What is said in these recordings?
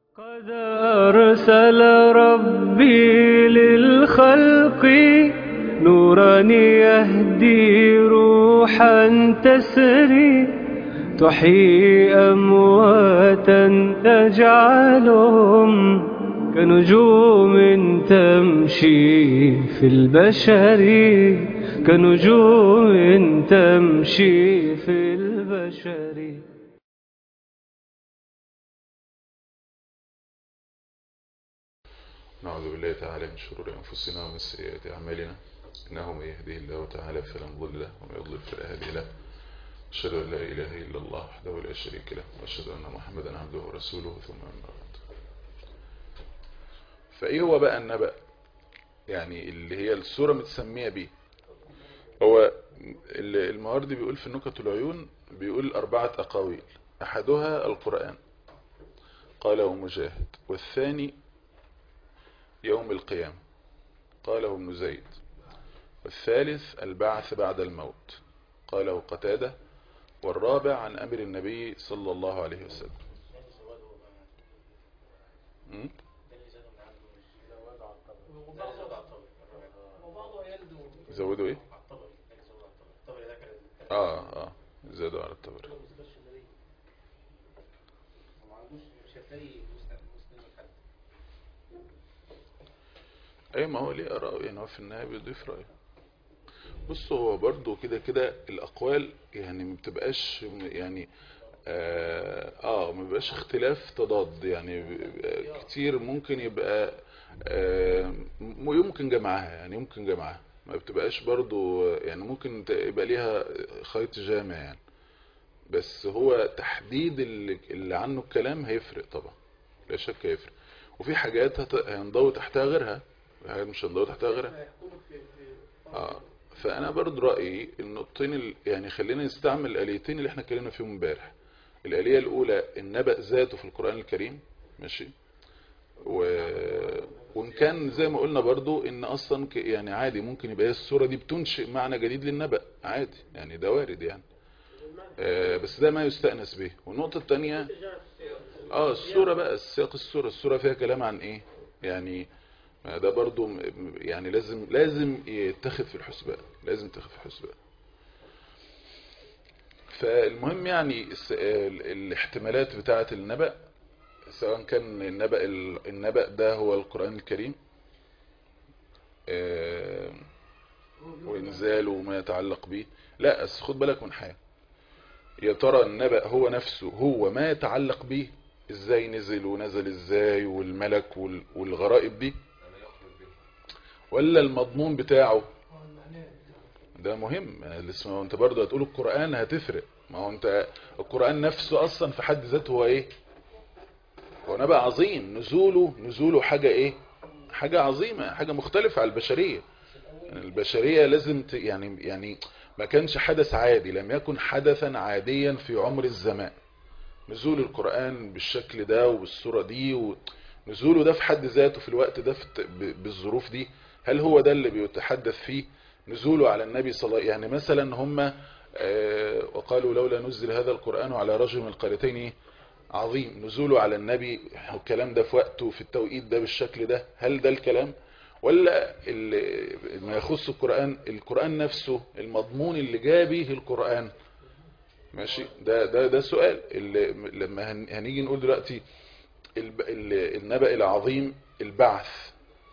قد أرسل ربي للخلق نورا يهدي روحا تسري تحيي أمواتا تجعلهم كنجوم تمشي في البشر كنجوم تمشي في البشر. نعوذ بالله تعالى من شرور أنفسنا ومن سيئات أعمالنا، إنه من يهده الله تعالى فلا مضل له ومن يضلل فلا هادي له. أشهد أن لا إله إلا الله وحده لا شريك له وأشهد أن محمدا عبده ورسوله، ثم أما بعد. فإيه هو بقى النبأ؟ يعني اللي هي السورة متسمية بيه. هو المواردي بيقول في نكت العيون، بيقول 4 أقاويل، أحدها القرآن قاله مجاهد، والثاني يوم القيامة قاله ابن زيد، والثالث البعث بعد الموت قاله قتادة، والرابع عن أمر النبي صلى الله عليه وسلم. زودوا ايه؟ زادوا على الطبري. اي ما هو ليه اراء، يعني هو في النهاية بيضيف رأيه. بص، هو برضو كده كده الاقوال يعني ما بتبقاش يعني ما بيبقاش اختلاف تضاد، يعني كتير ممكن يبقى يمكن جمعها، يعني يمكن جمعها، ما بتبقاش برضو يعني ممكن يبقى ليها خيط جامع يعني. بس هو تحديد اللي عنه الكلام هيفرق طبعا، لا شك هيفرق. وفي حاجات هينضوي تحتها غيرها، في حاجات مش هينضوي تحتها غيرها. فانا برضو رأيي النقطتين يعني خلينا نستعمل الآليتين اللي احنا اتكلمنا فيهم امبارح. الآلية الاولى النبأ ذاته في القرآن الكريم، ماشي. وان كان زي ما قلنا برضو ان اصلا يعني عادي ممكن يبقى السورة دي بتنشئ معنى جديد للنبأ، عادي يعني، ده وارد يعني. بس ده ما يستأنس به. والنقطة الثانية السورة بقى، سياق السورة فيها كلام عن ايه يعني. ده برضو يعني لازم يتخذ في الحسبان، لازم يتخذ في الحسبان. فالمهم يعني الاحتمالات بتاعة النبأ، سواء كان النبأ ده هو القرآن الكريم وإنزاله وما يتعلق به. لا، بس خد بالك من حاجة، يا ترى النبأ هو نفسه هو ما يتعلق به، ازاي نزل ونزل ازاي والملك والغرائب دي، ولا المضمون بتاعه؟ ده مهم. لسه انت برضو هتقول القرآن هتفرق، ما هو انت القرآن نفسه اصلا في حد ذاته هو ايه؟ هو نبأ عظيم، نزوله حاجة ايه؟ حاجة عظيمة، حاجة مختلفة على البشرية. يعني البشرية لازم يعني ما كانش حدث عادي، لم يكن حدثا عاديا في عمر الزمان. نزول القرآن بالشكل ده وبالصورة دي، ونزوله ده في حد ذاته في الوقت ده بالظروف دي، هل هو ده اللي بيتحدث فيه؟ نزوله على النبي صلى الله عليه وسلم، يعني مثلا هم وقالوا لولا نزل هذا القرآن على رجل من القريتين عظيم. نزوله على النبي الكلام ده في وقته في التوقيت ده بالشكل ده، هل ده الكلام؟ ولا ما يخص القرآن نفسه، المضمون اللي جاء به القرآن؟ ماشي. ده سؤال اللي لما هنيجي نقول دلوقتي النبأ العظيم البعث.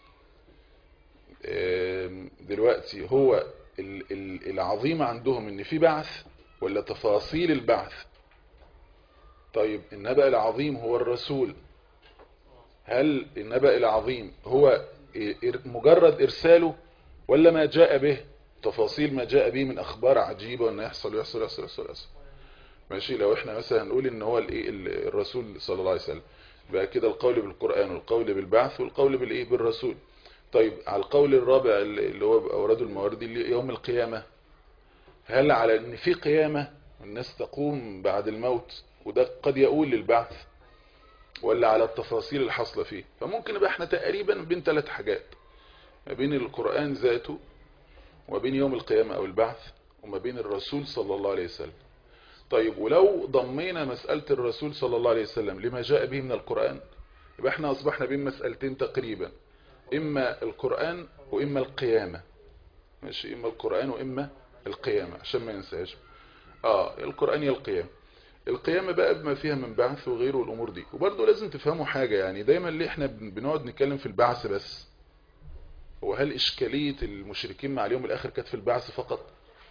دلوقتي هو العظيم عندهم ان في بعث ولا تفاصيل البعث؟ طيب النبأ العظيم هو الرسول، هل النبأ العظيم هو مجرد ارساله ولا ما جاء به، تفاصيل ما جاء به من اخبار عجيبة وانه يحصل. ماشي. لو احنا مثلا هنقول ان هو الرسول صلى الله عليه وسلم، بقى كده القول بالقرآن والقول بالبعث والقول بالرسول. طيب على القول الرابع اللي هو اورده المواردي اللي يوم القيامة، هل على ان في قيامة الناس تقوم بعد الموت وده قد يقول للبعث، ولا على التفاصيل الحاصلة فيه؟ فممكن يبقى احنا تقريبا بين 3 حاجات، ما بين القرآن ذاته وما بين يوم القيامة او البعث وما بين الرسول صلى الله عليه وسلم. طيب ولو ضمينا مسألة الرسول صلى الله عليه وسلم لما جاء به من القرآن، يبقى احنا اصبحنا بين مسألتين تقريبا، اما القرآن واما القيامة. ماشي، اما القرآن واما القيامة عشان ما ينساش. القرآن يا القيامة. القيامة بقى بما فيها من بعث وغيره الامور دي. وبرضه لازم تفهموا حاجة، يعني دايما اللي احنا بنقعد نتكلم في البعث بس، وهل اشكالية المشركين مع اليوم الاخر كانت في البعث فقط؟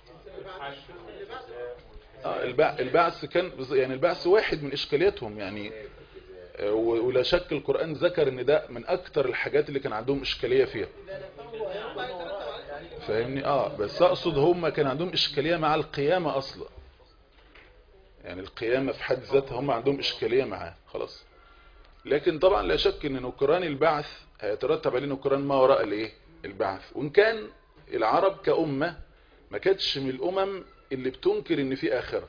البعث كان يعني البعث واحد من اشكالياتهم يعني. ولا شك القرآن ذكر ان ده من اكتر الحاجات اللي كان عندهم اشكالية فيها، فاهمني؟ بس اقصد هم كان عندهم اشكالية مع القيامة اصلا، يعني القيامة في حد ذاتها هم عندهم اشكالية معاه خلاص. لكن طبعا لا شك ان نكران البعث هيترتب عليه نكران ما وراء الايه البعث. وان كان العرب كأمة ما كانتش من الامم اللي بتنكر ان في اخرة.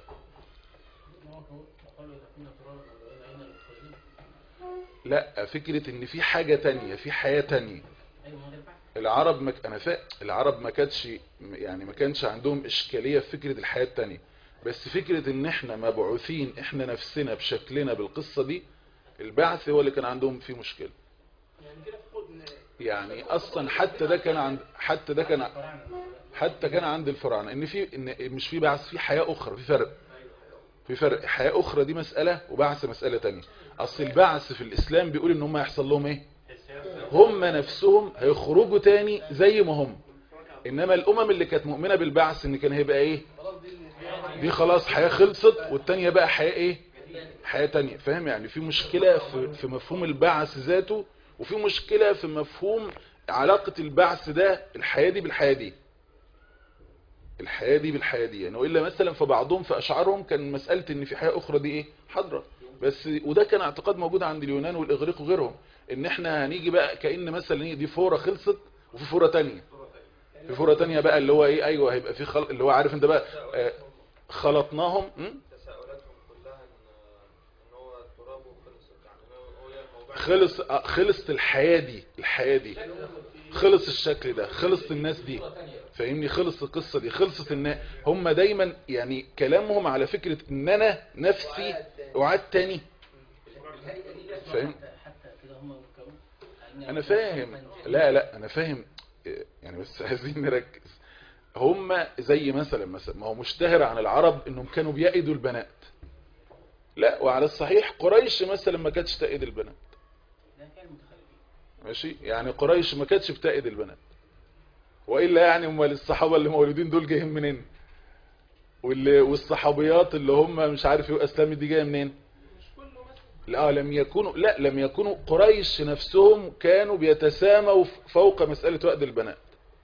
لا، فكرة ان في حاجة تانية، في حياة تانية. العرب العرب ما كانتش يعني ما كانش عندهم اشكالية في فكرة الحياة التانية، بس فكرة ان احنا مبعوثين احنا نفسنا بشكلنا بالقصة دي، البعث هو اللي كان عندهم فيه مشكلة. يعني اصلا حتى كان عند الفراعنة ان مش في بعث، في حياة اخرى، في فرق. حياة اخرى دي مسألة وبعث مسألة تانية. اصل البعث في الاسلام بيقول ان هم هيحصل لهم ايه، هم نفسهم هيخرجوا تاني زي ما هم. انما الامم اللي كانت مؤمنة بالبعث ان كان هيبقى ايه، دي خلاص حياة خلصت والتانية بقى حياة ايه، حياة تانية. فاهم؟ يعني في مشكلة في مفهوم البعث ذاته، وفي مشكلة في مفهوم علاقة البعث ده الحياة دي بالحياة دي، الحياة دي بالحياة دي يعني. وإلا مثلا فبعضهم في أشعارهم كان مسألة ان في حياة أخرى دي ايه حاضرة بس. وده كان اعتقاد موجود عند اليونان والإغريق وغيرهم، ان احنا هنيجي بقى كأن مثلا دي فورة خلصت وفي فورة تانية، في فورة تانية بقى اللي هو ايه، ايوه هيبقى في خلق اللي هو عارف انت بقى خلطناهم. خلصت الحياة دي خلص الشكل ده، خلصت الناس دي، فاهمني؟ خلص القصة دي، خلصت الناس. هم دايما يعني كلامهم على فكرة ان انا نفسي اعاد تاني. فاهم؟ انا فاهم، لا انا فاهم يعني، بس عايزين نركز. هم زي مثلا ما هو مشتهر عن العرب انهم كانوا بيأيدوا البنات. لا، وعلى الصحيح قريش مثلا ما كانتش تأيد البنات. ماشي، يعني قريش ما كانتش بتأيد البنات. وإلا يعني هم الصحابة اللي مولودين دول جايين منين؟ والصحابيات اللي هم مش عارف ايه اسلامي دي جايه منين؟ لم يكونوا قريش نفسهم كانوا بيتساموا فوق مسألة وأد البنات،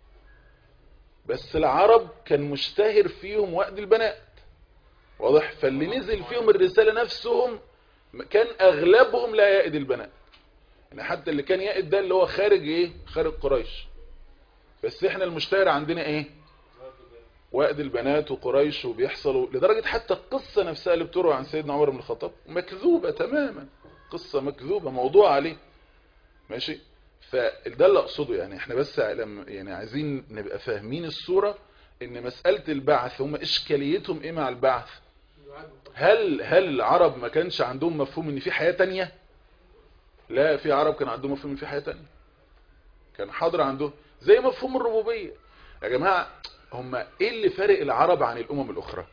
بس العرب كان مشتهر فيهم وأد البنات، واضح؟ فاللي نزل فيهم الرسالة نفسهم كان اغلبهم لا يأد البنات، يعني حتى اللي كان يأد ده اللي هو خارج قريش. بس احنا المشتهر عندنا ايه؟ وأد البنات وقريش. وبيحصلوا لدرجة حتى القصة نفسها اللي بتروى عن سيدنا عمر بن الخطاب مكذوبة تماما، قصة مكذوبة موضوع عليه. ماشي، فده اللي اقصده يعني. احنا بس يعني عايزين نبقى فاهمين الصورة، ان مسألة البعث هم اشكاليتهم ايه مع البعث. هل العرب ما كانش عندهم مفهوم ان في حياة تانية؟ لا، في عرب كان عندهم مفهوم ان في حياة تانية، كان حاضر عندهم زي مفهوم الربوبية. يا جماعة هم ايه اللي فارق العرب عن الامم الاخرى؟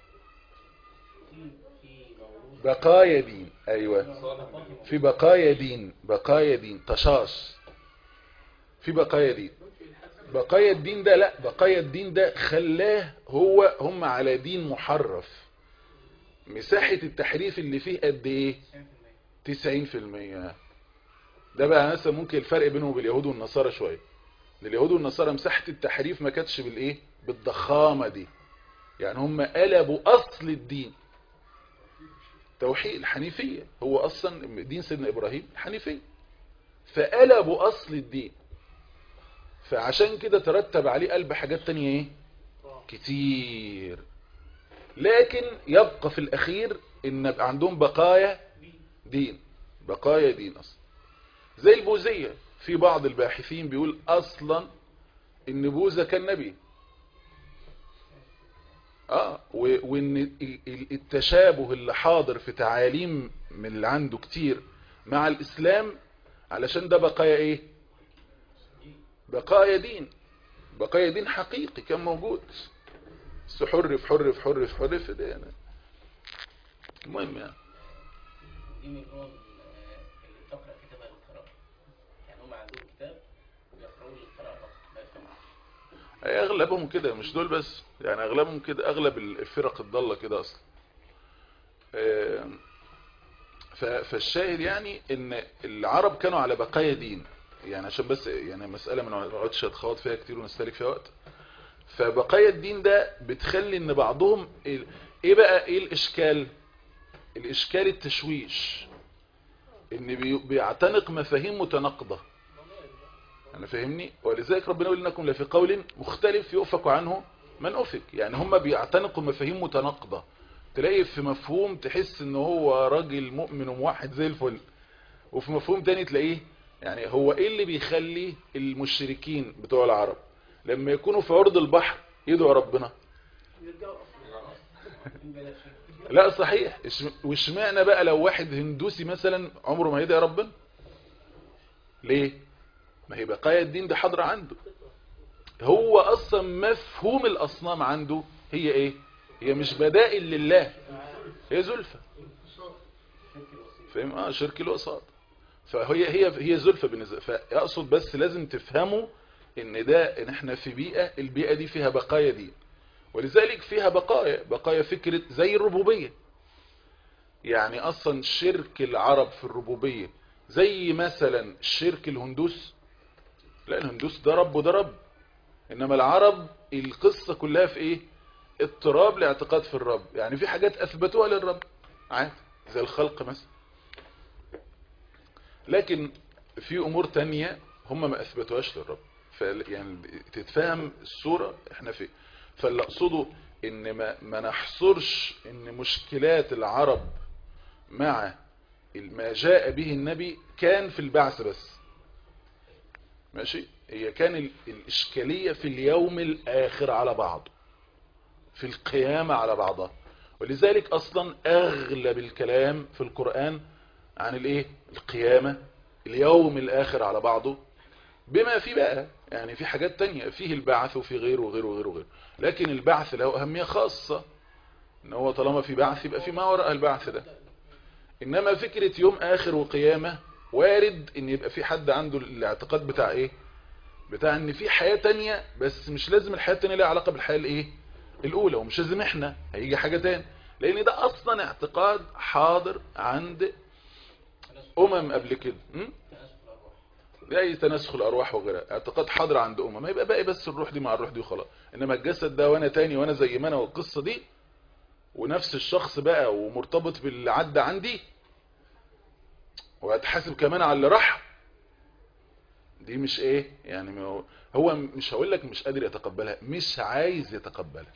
بقايا دين. ايوه، في بقايا دين تشاش، في بقايا الدين ده. لا، بقايا الدين ده خلاه هم على دين محرف. مساحة التحريف اللي فيه قد ايه؟ 90%. ده بقى مثلا ممكن الفرق بينهم وباليهود والنصارى شوية. اليهود والنصارى مساحة التحريف ما كانتش بالضخامة دي، يعني هم قلبوا اصل الدين. توحيد الحنيفية هو اصلا دين سيدنا ابراهيم الحنيفية، فقلبوا اصل الدين. فعشان كده ترتب عليه قلب حاجات تانية ايه كتير. لكن يبقى في الاخير ان يبقى عندهم بقايا دين اصلا. زي البوذية، في بعض الباحثين بيقول اصلا ان بوذا كان نبي. وان التشابه اللي حاضر في تعاليم من اللي عنده كتير مع الاسلام علشان ده بقايا ايه؟ بقايا دين، بقايا دين حقيقي كان موجود، بس حر في حر في حر في حر في ده يعني. المهم يعني دي من الأمم اللي بتقرأ كتابها للقراءة، يعني هم عندهم كتاب بيقرأوه للقراءة فقط ما يفهموش. اغلبهم كده، مش دول بس يعني، اغلبهم كده، اغلب الفرق الضالة كده اصلا. فالشاهد يعني ان العرب كانوا على بقايا دين، يعني عشان بس يعني مسألة ما نقعدش نتخوض فيها كتير ونستهلك فيها وقت. فبقايا الدين ده بتخلي ان بعضهم ايه بقى، ايه الاشكال؟ الاشكال التشويش، ان بيعتنق مفاهيم متناقضة. انا فاهمني؟ ولذلك ربنا يقول انكم لفي قول مختلف يؤفك عنه من افك. يعني هم بيعتنقوا مفاهيم متناقضة، تلاقي في مفهوم تحس ان هو راجل مؤمن وموحد زي الفل، وفي مفهوم تاني تلاقيه يعني هو ايه اللي بيخلي المشركين بتوع العرب لما يكونوا في عرض البحر يدعوا ربنا؟ لا صحيح. واشمعنى بقى لو واحد هندوسي مثلا عمره ما يدعي ربنا؟ ليه؟ ما هي بقايا الدين ده حاضرة عنده. هو اصلا مفهوم الاصنام عنده هي ايه؟ هي مش بدائل لله، هي زلفة. فاهم؟ شرك الوساط. فهي زلفة بالنسبة. فاقصد بس لازم تفهموا ان ده، ان احنا في بيئة، البيئة دي فيها بقايا دين، ولذلك فيها بقايا فكرة زي الربوبية. يعني اصلا شرك العرب في الربوبية زي مثلا شرك الهندوس. لا، الهندوس ده رب وده رب، انما العرب القصة كلها في ايه؟ اضطراب لاعتقاد في الرب. يعني في حاجات اثبتوها للرب عادي زي الخلق مثلا، لكن في امور تانية هم ما اثبتوهاش للرب. يعني تتفهم الصورة احنا فيه. فاللي اقصده ان ما نحصرش ان مشكلات العرب مع ما جاء به النبي كان في البعث بس، ماشي؟ هي كان الاشكالية في اليوم الاخر على بعضه، في القيامة على بعضها. ولذلك اصلا اغلب الكلام في القرآن عن الايه؟ القيامة، اليوم الاخر على بعضه، بما فيه بقى يعني في حاجات تانية فيه البعث وفي غيره وغيره وغيره وغيره. لكن البعث له اهمية خاصة، ان هو طالما في بعث يبقى في ما وراء البعث ده. انما فكرة يوم اخر وقيامة وارد ان يبقى في حد عنده الاعتقاد بتاع ايه؟ بتاع ان في حياة تانية، بس مش لازم الحياة التانية لها علاقة بالحياة الايه؟ الاولى، ومش لازم احنا هيجي حاجة تاني، لان ده اصلا اعتقاد حاضر عند قبل كده. زي تناسخ الارواح وغيرها، اعتقاد حاضر عند ما يبقى باقي بس الروح دي مع الروح دي وخلاص. انما الجسد ده وانا تاني وانا زي ما انا والقصة دي ونفس الشخص بقى ومرتبط باللي عدى عندي وهتحاسب كمان على اللي راح، دي مش ايه يعني. هو مش هقول لك مش قادر يتقبلها، مش عايز يتقبلها.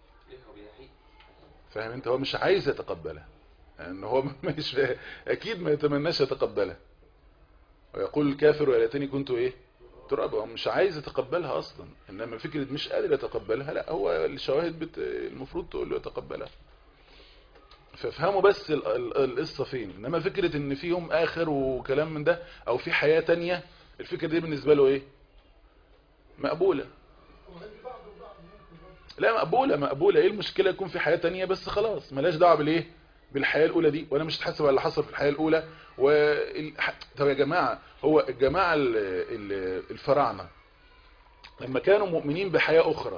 فاهم انت؟ هو مش عايز يتقبلها، ان هو مش اكيد ما يتمناش يتقبلها. ويقول الكافر يا ليتني كنت ايه؟ تراب. هو مش عايز يتقبلها اصلا، انما فكرة مش قادر يتقبلها لا، هو الشواهد المفروض تقول له يتقبلها. فافهموا بس القصة فين. انما فكرة ان في يوم اخر وكلام من ده او في حياة تانية، الفكرة دي بالنسبة له ايه؟ مقبولة. لا مقبولة. ايه المشكلة يكون في حياة تانية بس خلاص ملاش دعوة بالايه؟ بالحياة الاولى دي، وانا مش هتحاسب على اللي حصل في الحياة الاولى. طب يا جماعة، هو الجماعة الفراعنة لما كانوا مؤمنين بحياة اخرى،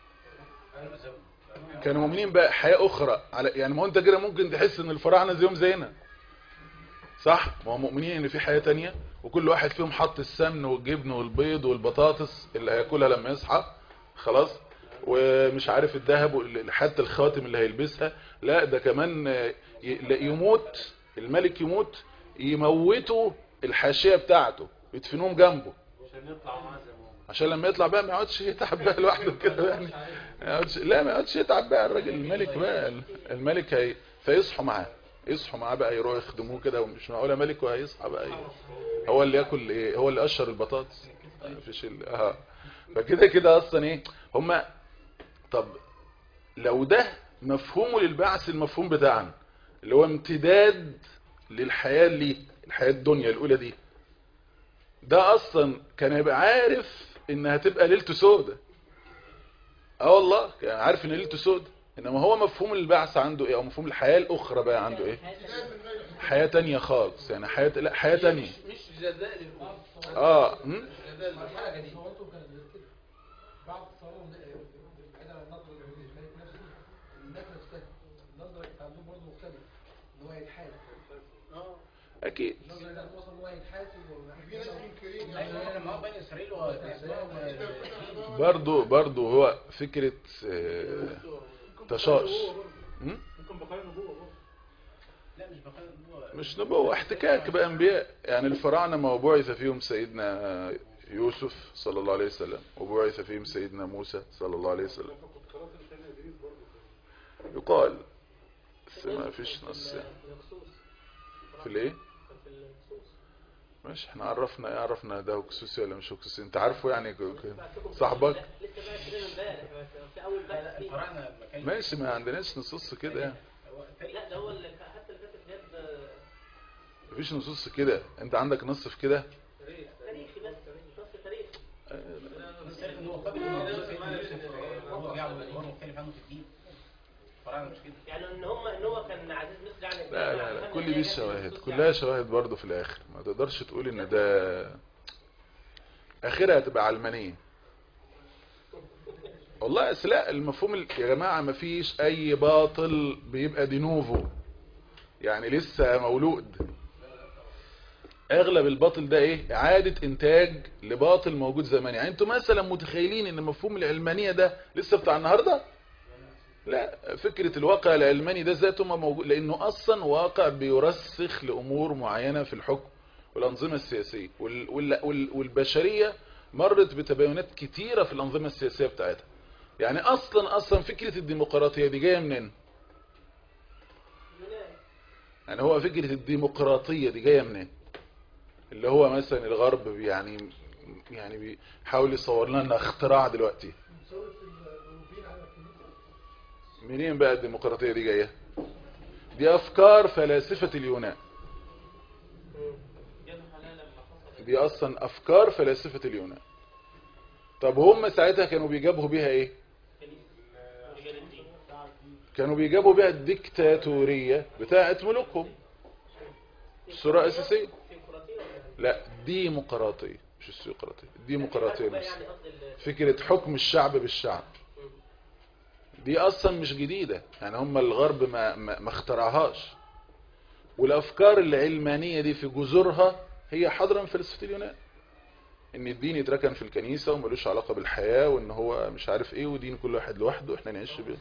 كانوا مؤمنين بحياة اخرى على يعني، ما هو انت كده ممكن تحس ان الفراعنة زيهم زينا، صح؟ ما هم مؤمنين ان في حياة تانية، وكل واحد فيهم حط السمن والجبن والبيض والبطاطس اللي هياكلها لما يصحى خلاص، ومش عارف الذهب حتى الخاتم اللي هيلبسها. لا ده كمان يموت الملك، يموت يموتوا الحاشية بتاعته يدفنوهم جنبه عشان لما يطلع بقى ما يقعدش يتعب بقى لوحده كده يعني. ما يقعدش يتعب بقى الراجل الملك بقى. الملك فيصحوا معاه، يصحوا معاه بقى يروحوا يخدموه كده، ومش معقوله ملك وهيصحى بقى هو اللي ياكل ايه؟ هو اللي قشر البطاطس؟ مفيش فكده كده اصلا ايه هما. طب لو ده مفهومه للبعث، المفهوم بتاعنا اللي هو امتداد للحياة، اللي الحياة الدنيا الاولى دي، ده اصلا كان يبقى عارف ان هتبقى ليلته سودة. والله كان عارف ان ليلته سودة. انما هو مفهوم البعث عنده ايه، او مفهوم الحياة الاخرى بقى عنده ايه؟ حياة تانية خالص، يعني حياة تانية. مش جزاء للأمور. مرحلة جديدة. صورته كانت غير كده. بعد الصلاة بعيدا عن النظرة للملك نفسه، الناس نفسها النظرة بتاع عندهم برضه مختلف، ان هو يتحاسب. اكيد. النظرة اللي وصل ان هو يتحاسب في ناس منكرين. ايوه لما هو بني اسرائيل برضو هو فكرة تشاش. ممكن بقايا نبوة برضه. لا مش بقايا نبوة. مش نبوة، احتكاك بأنبياء. يعني الفراعنة ما بعث فيهم سيدنا يوسف صلى الله عليه وسلم، وبعث فيهم سيدنا موسى صلى الله عليه وسلم. يقال بس ما فيش نص يعني. في الايه؟ ماشي، احنا عرفنا ده هكسوسي ولا مش هكسوسي. انت عارفه يعني صاحبك؟ ماشي، ما عندناش نصوص كده يعني. لا ده هو اللي حتى اللي كاتب جد. مفيش نصوص كده. انت عندك نص في كده؟ تاريخي بس، نص تاريخي. نص تاريخي ان هو قبل هو مختلف عنه في الدين. الفراعنه مش كده. يعني ان هو كان عزيز مصر يعني. لا كل دي الشواهد كلها شواهد برضو. في الاخر ما تقدرش تقول ان ده اخرها تبقى علمانية. والله لا، المفهوم يا جماعة ما فيش اي باطل بيبقى دي نوفو، يعني لسه مولود. اغلب الباطل ده ايه؟ اعادة انتاج لباطل موجود زمان. يعني انتوا مثلا متخيلين ان مفهوم العلمانية ده لسه بتاع النهاردة؟ لا، فكرة الواقع العلماني ده ذاته ما موجود، لانه اصلا واقع بيرسخ لامور معينة في الحكم والانظمة السياسية والبشرية مرت بتباينات كتيرة في الانظمة السياسية بتاعتها. يعني اصلا فكرة الديمقراطية دي جاية منين؟ يعني هو فكرة الديمقراطية دي جاية منين؟ اللي هو مثلا الغرب يعني بيحاول يصور لنا اختراع دلوقتي. منين بقى الديمقراطية دي جاية؟ دي افكار فلاسفة اليونان. دي اصلا افكار فلاسفة اليونان. طب هم ساعتها كانوا بيجابهوا بيها ايه؟ كانوا بيجابوا بيها الديكتاتورية بتاعت ملوكهم. الصورة اساسية. لا، ديمقراطية مش السيقراطية. الديمقراطية بس فكرة حكم الشعب بالشعب. دي اصلا مش جديدة، يعني هم الغرب ما اخترعهاش. والافكار العلمانية دي في جذورها هي حاضرة من فلسفة اليونان. ان الدين يتركن في الكنيسة وملوش علاقة بالحياة، وان هو مش عارف ايه، ودين كل واحد لوحده واحنا نعيش بيه.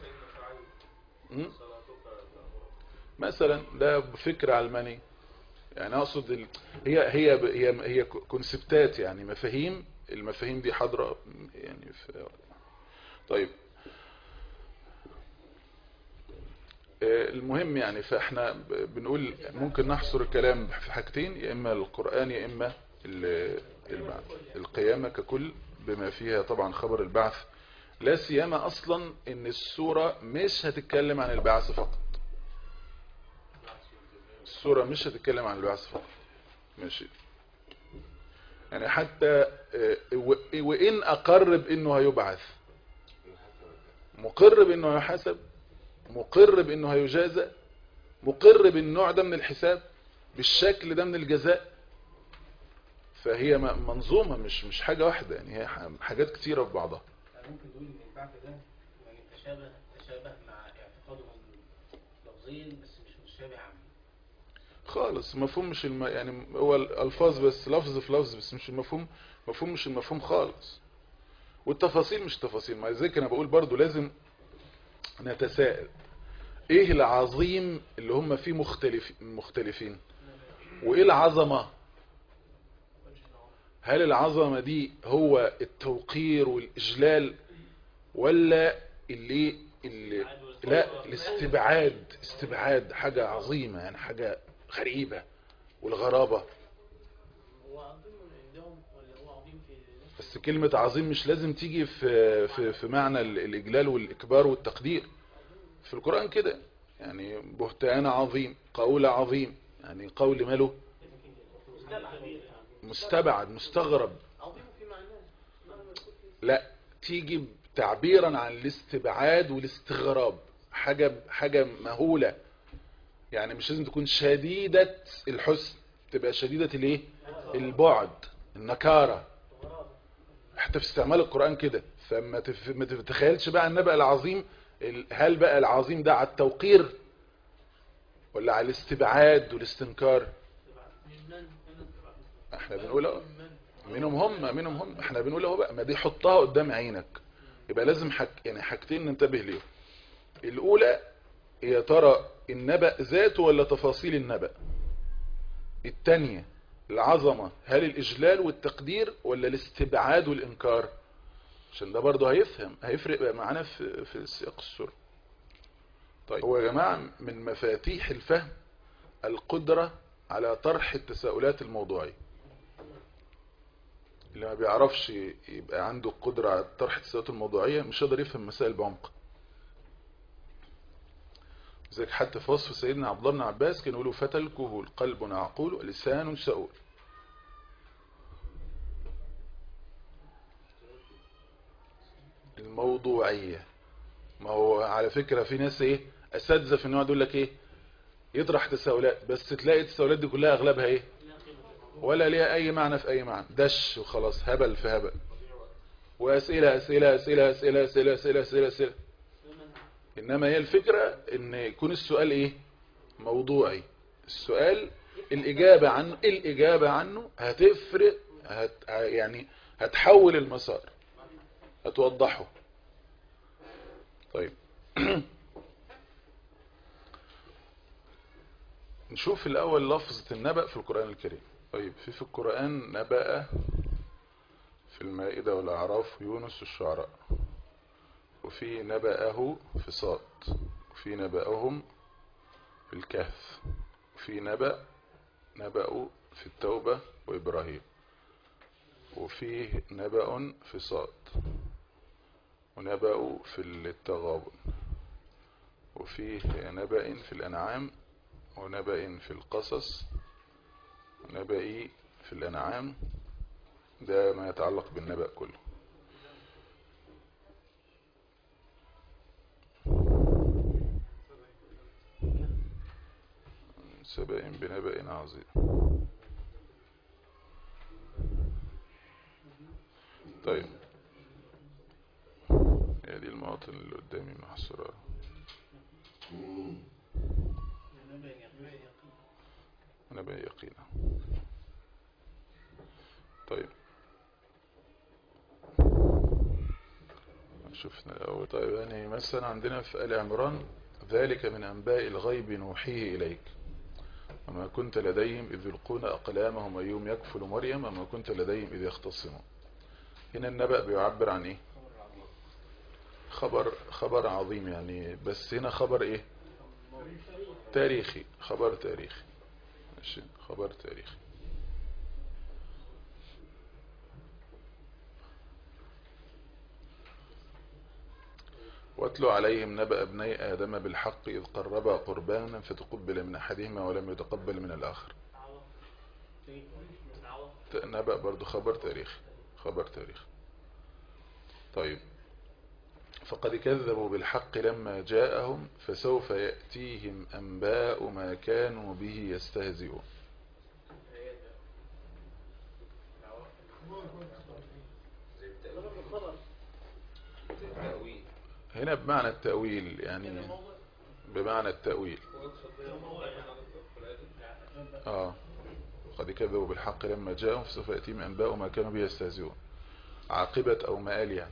مثلا ده فكرة علمانية. يعني اقصد هي كونسبتات، يعني مفاهيم. المفاهيم دي حاضرة يعني طيب المهم يعني، فاحنا بنقول ممكن نحصر الكلام في حاجتين، يا اما القرآن يا اما البعث. القيامة ككل بما فيها طبعا خبر البعث، لا سيما اصلا ان السورة مش هتتكلم عن البعث فقط. السورة مش هتتكلم عن البعث فقط. ماشي، يعني حتى وان اقر بانه هيبعث، مقر بانه هيحاسب، مقر بانه هيجازى، مقر بالنوع ده من الحساب، بالشكل ده من الجزاء. فهي منظومة مش حاجة واحدة، يعني هي حاجات كتيرة في بعضها. ممكن تقول ان البعث ده يعني تشابه مع اعتقادهم لفظيا، بس مش متشابه عمليا خالص. مفهوم مش يعني هو الالفاظ بس، لفظ في لفظ بس، مش المفهوم. مفهوم مش المفهوم خالص. والتفاصيل مش تفاصيل. ما زي انا بقول برضو لازم نتساءل ايه العظيم اللي هم فيه مختلفين، وايه العظمة. هل العظمة دي هو التوقير والإجلال، ولا اللي لا، الاستبعاد حاجة عظيمة، يعني حاجة غريبة، والغرابة. بس كلمة عظيم مش لازم تيجي في معنى الإجلال والإكبار والتقدير. في القرآن كده يعني بهتان عظيم، قول عظيم، يعني قول ماله مستبعد مستغرب. عظيم في معناه. لا، تيجي تعبيرا عن الاستبعاد والاستغراب، حاجة مهولة. يعني مش لازم تكون شديدة الحسن، تبقى شديدة الايه؟ البعد، النكارة. حتى في استعمال القرآن كده. فما ما تتخيلش بقى النبأ العظيم، هل بقى العظيم ده على التوقير ولا على الاستبعاد والاستنكار؟ احنا بنقول اهو منهم هم احنا بنقول اهو بقى، ما دي حطها قدام عينك. يبقى لازم يعني حاجتين ننتبه ليهم. الاولى، يا ترى النبأ ذاته ولا تفاصيل النبأ؟ الثانية، العظمة هل الإجلال والتقدير ولا الاستبعاد والإنكار؟ عشان ده برضه هيفرق بقى معانا في سياق السورة. طيب، هو يا جماعة من مفاتيح الفهم القدرة على طرح التساؤلات الموضوعية. اللي ما بيعرفش يبقى عنده القدرة على طرح التساؤلات الموضوعية مش قادر يفهم مسائل بعمق. زي حتى في وصف سيدنا عبد الله بن عباس كانوا يقولوا فتلكه القلب عقول ولسان سؤول. الموضوعية. ما هو على فكرة في ناس اساتذه في النوع دول لك يطرح تساؤلات، بس تلاقي التساؤلات دي كلها اغلبها ولا ليها اي معنى في اي معنى، دش وخلاص، هبل في هبل، واسئله اسئله اسئله اسئله اسئله اسئله اسئله, أسئلة. انما هي الفكرة ان يكون السؤال موضوعي. السؤال الإجابة عنه هتفرق، يعني هتحول المسار، هتوضحه. طيب نشوف الأول لفظة النبأ في القرآن الكريم. طيب في القرآن نبأ في المائدة والأعراف ويونس والشعراء، وفي نبأه في صاد، وفي نبأهم في الكهف، وفي نبأ في التوبة وإبراهيم، وفيه نبأ في صاد، ونبأ في التغابن، وفيه نبأ في الأنعام، ونبأ في القصص، ونبأ في الأنعام. ده ما يتعلق بالنبأ كله. سبأ بنبأ عظيم. طيب هذه المواطن اللي قدامي محصورة. نبأ يقينا. طيب شفنا الأول. طيب يعني مثلا عندنا في آل عمران ذلك من أنباء الغيب نوحيه إليك وما كنت لديهم إذ يلقون أقلامهم أيهم يكفل مريم وما كنت لديهم إذ يختصمون. هنا النبأ بيعبر عن خبر عظيم يعني، بس هنا خبر تاريخي. خبر تاريخي. ماشي، خبر تاريخي. واتلو عليهم نبأ ابني آدم بالحق إذ قربا قربانا فتقبل من أحدهما ولم يتقبل من الآخر. نبأ برضو خبر تاريخي. خبر تاريخي. طيب فقد كذبوا بالحق لما جاءهم فسوف يأتيهم أنباء ما كانوا به يستهزئون. هنا بمعنى التأويل، يعني بمعنى التأويل. قد كذبوا بالحق لما جاءهم فسوف يأتيهم أنباء ما كانوا به يستهزئون. عاقبة أو مآل يعني،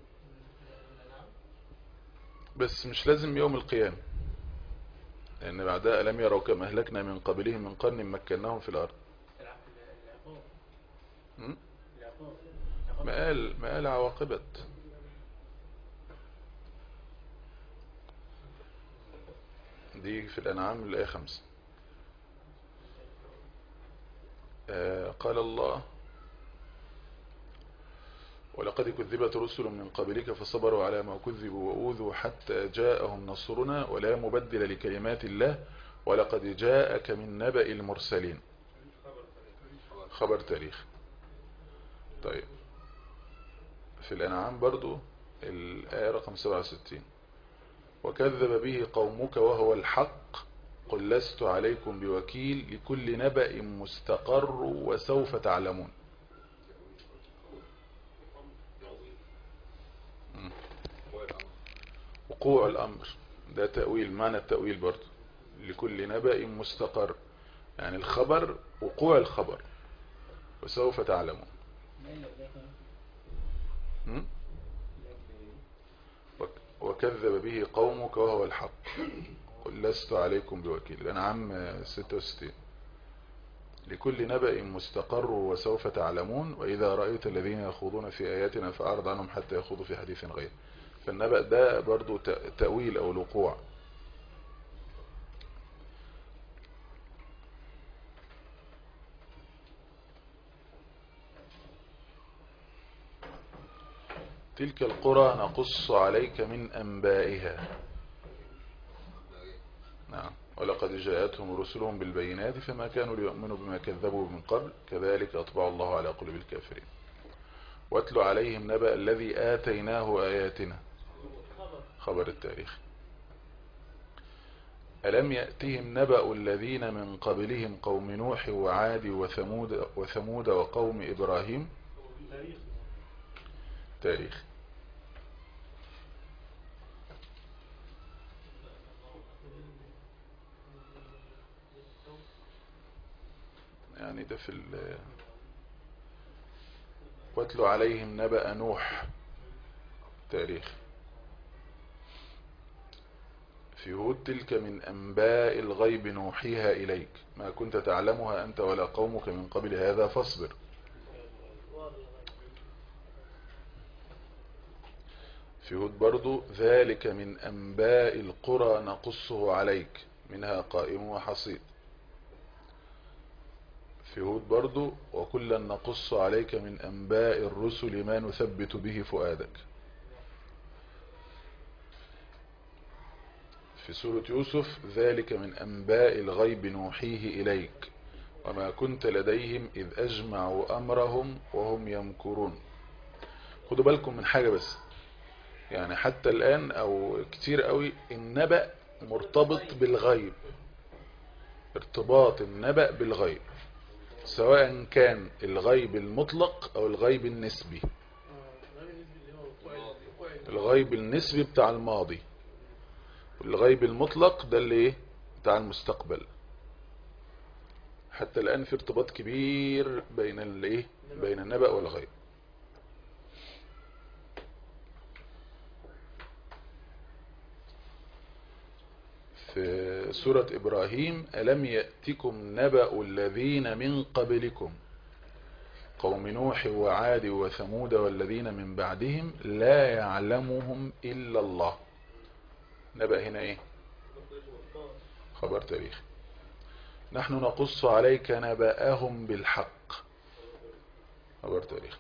بس مش لازم يوم القيامة، لأن بعدها ألم يروا كما أهلكنا من قبلهم من قرن مكناهم في الأرض. مآل عواقبة. دي في الأنعام الآية 5. قال الله ولقد كذبت رسل من قبلك فصبروا على ما كذبوا وأوذوا حتى جاءهم نصرنا ولا مبدل لكلمات الله ولقد جاءك من نبأ المرسلين. خبر تاريخ. طيب في الأنعام برضو الآية رقم 67 وكذب به قومك وهو الحق قل لست عليكم بوكيل لكل نبأ مستقر وسوف تعلمون. وقوع الأمر ده تأويل، معنى التأويل برضو لكل نبأ مستقر يعني الخبر وقوع الخبر وسوف تعلمون. وكذب به قومك وهو الحق قل لست عليكم بوكيل. الأنعام 66 لكل نبأ مستقر وسوف تعلمون وإذا رأيت الذين يخوضون في آياتنا فأعرض عنهم حتى يخوضوا في حديث غيره. فالنبأ ده برضو تأويل أو الوقوع. تلك القرى نقص عليك من أنبائها. نعم ولقد جاءتهم رسلهم بالبينات فما كانوا ليؤمنوا بما كذبوا من قبل كذلك أطبع الله على قلوب الكافرين. واتل عليهم نبأ الذي آتيناه آياتنا. خبر التاريخ. ألم يأتهم نبأ الذين من قبلهم قوم نوح وعاد وثمود وقوم إبراهيم. تاريخ. يعني ده في واتل عليهم نبأ نوح. تاريخ. في هود تلك من أنباء الغيب نوحيها إليك ما كنت تعلمها أنت ولا قومك من قبل هذا فاصبر. في هود برضو ذلك من أنباء القرى نقصه عليك منها قائم وحصيد. في هود برضو وكلا نقص عليك من أنباء الرسل ما نثبت به فؤادك. في سورة يوسف ذلك من أنباء الغيب نوحيه إليك وما كنت لديهم إذ أجمعوا أمرهم وهم يمكرون. خدوا بالكم من حاجة بس، يعني حتى الآن أو كتير قوي النبأ مرتبط بالغيب، ارتباط النبأ بالغيب سواء كان الغيب المطلق أو الغيب النسبي. الغيب النسبي بتاع الماضي والغيب المطلق ده اللي ايه بتاع المستقبل. حتى الآن في ارتباط كبير بين الايه بين النبأ والغيب. في سورة إبراهيم ألم يأتكم نبأ الذين من قبلكم قوم نوح وعاد وثمود والذين من بعدهم لا يعلمهم إلا الله. نبأ هنا ايه خبر تاريخ. نحن نقص عليك نبأهم بالحق. خبر تاريخ.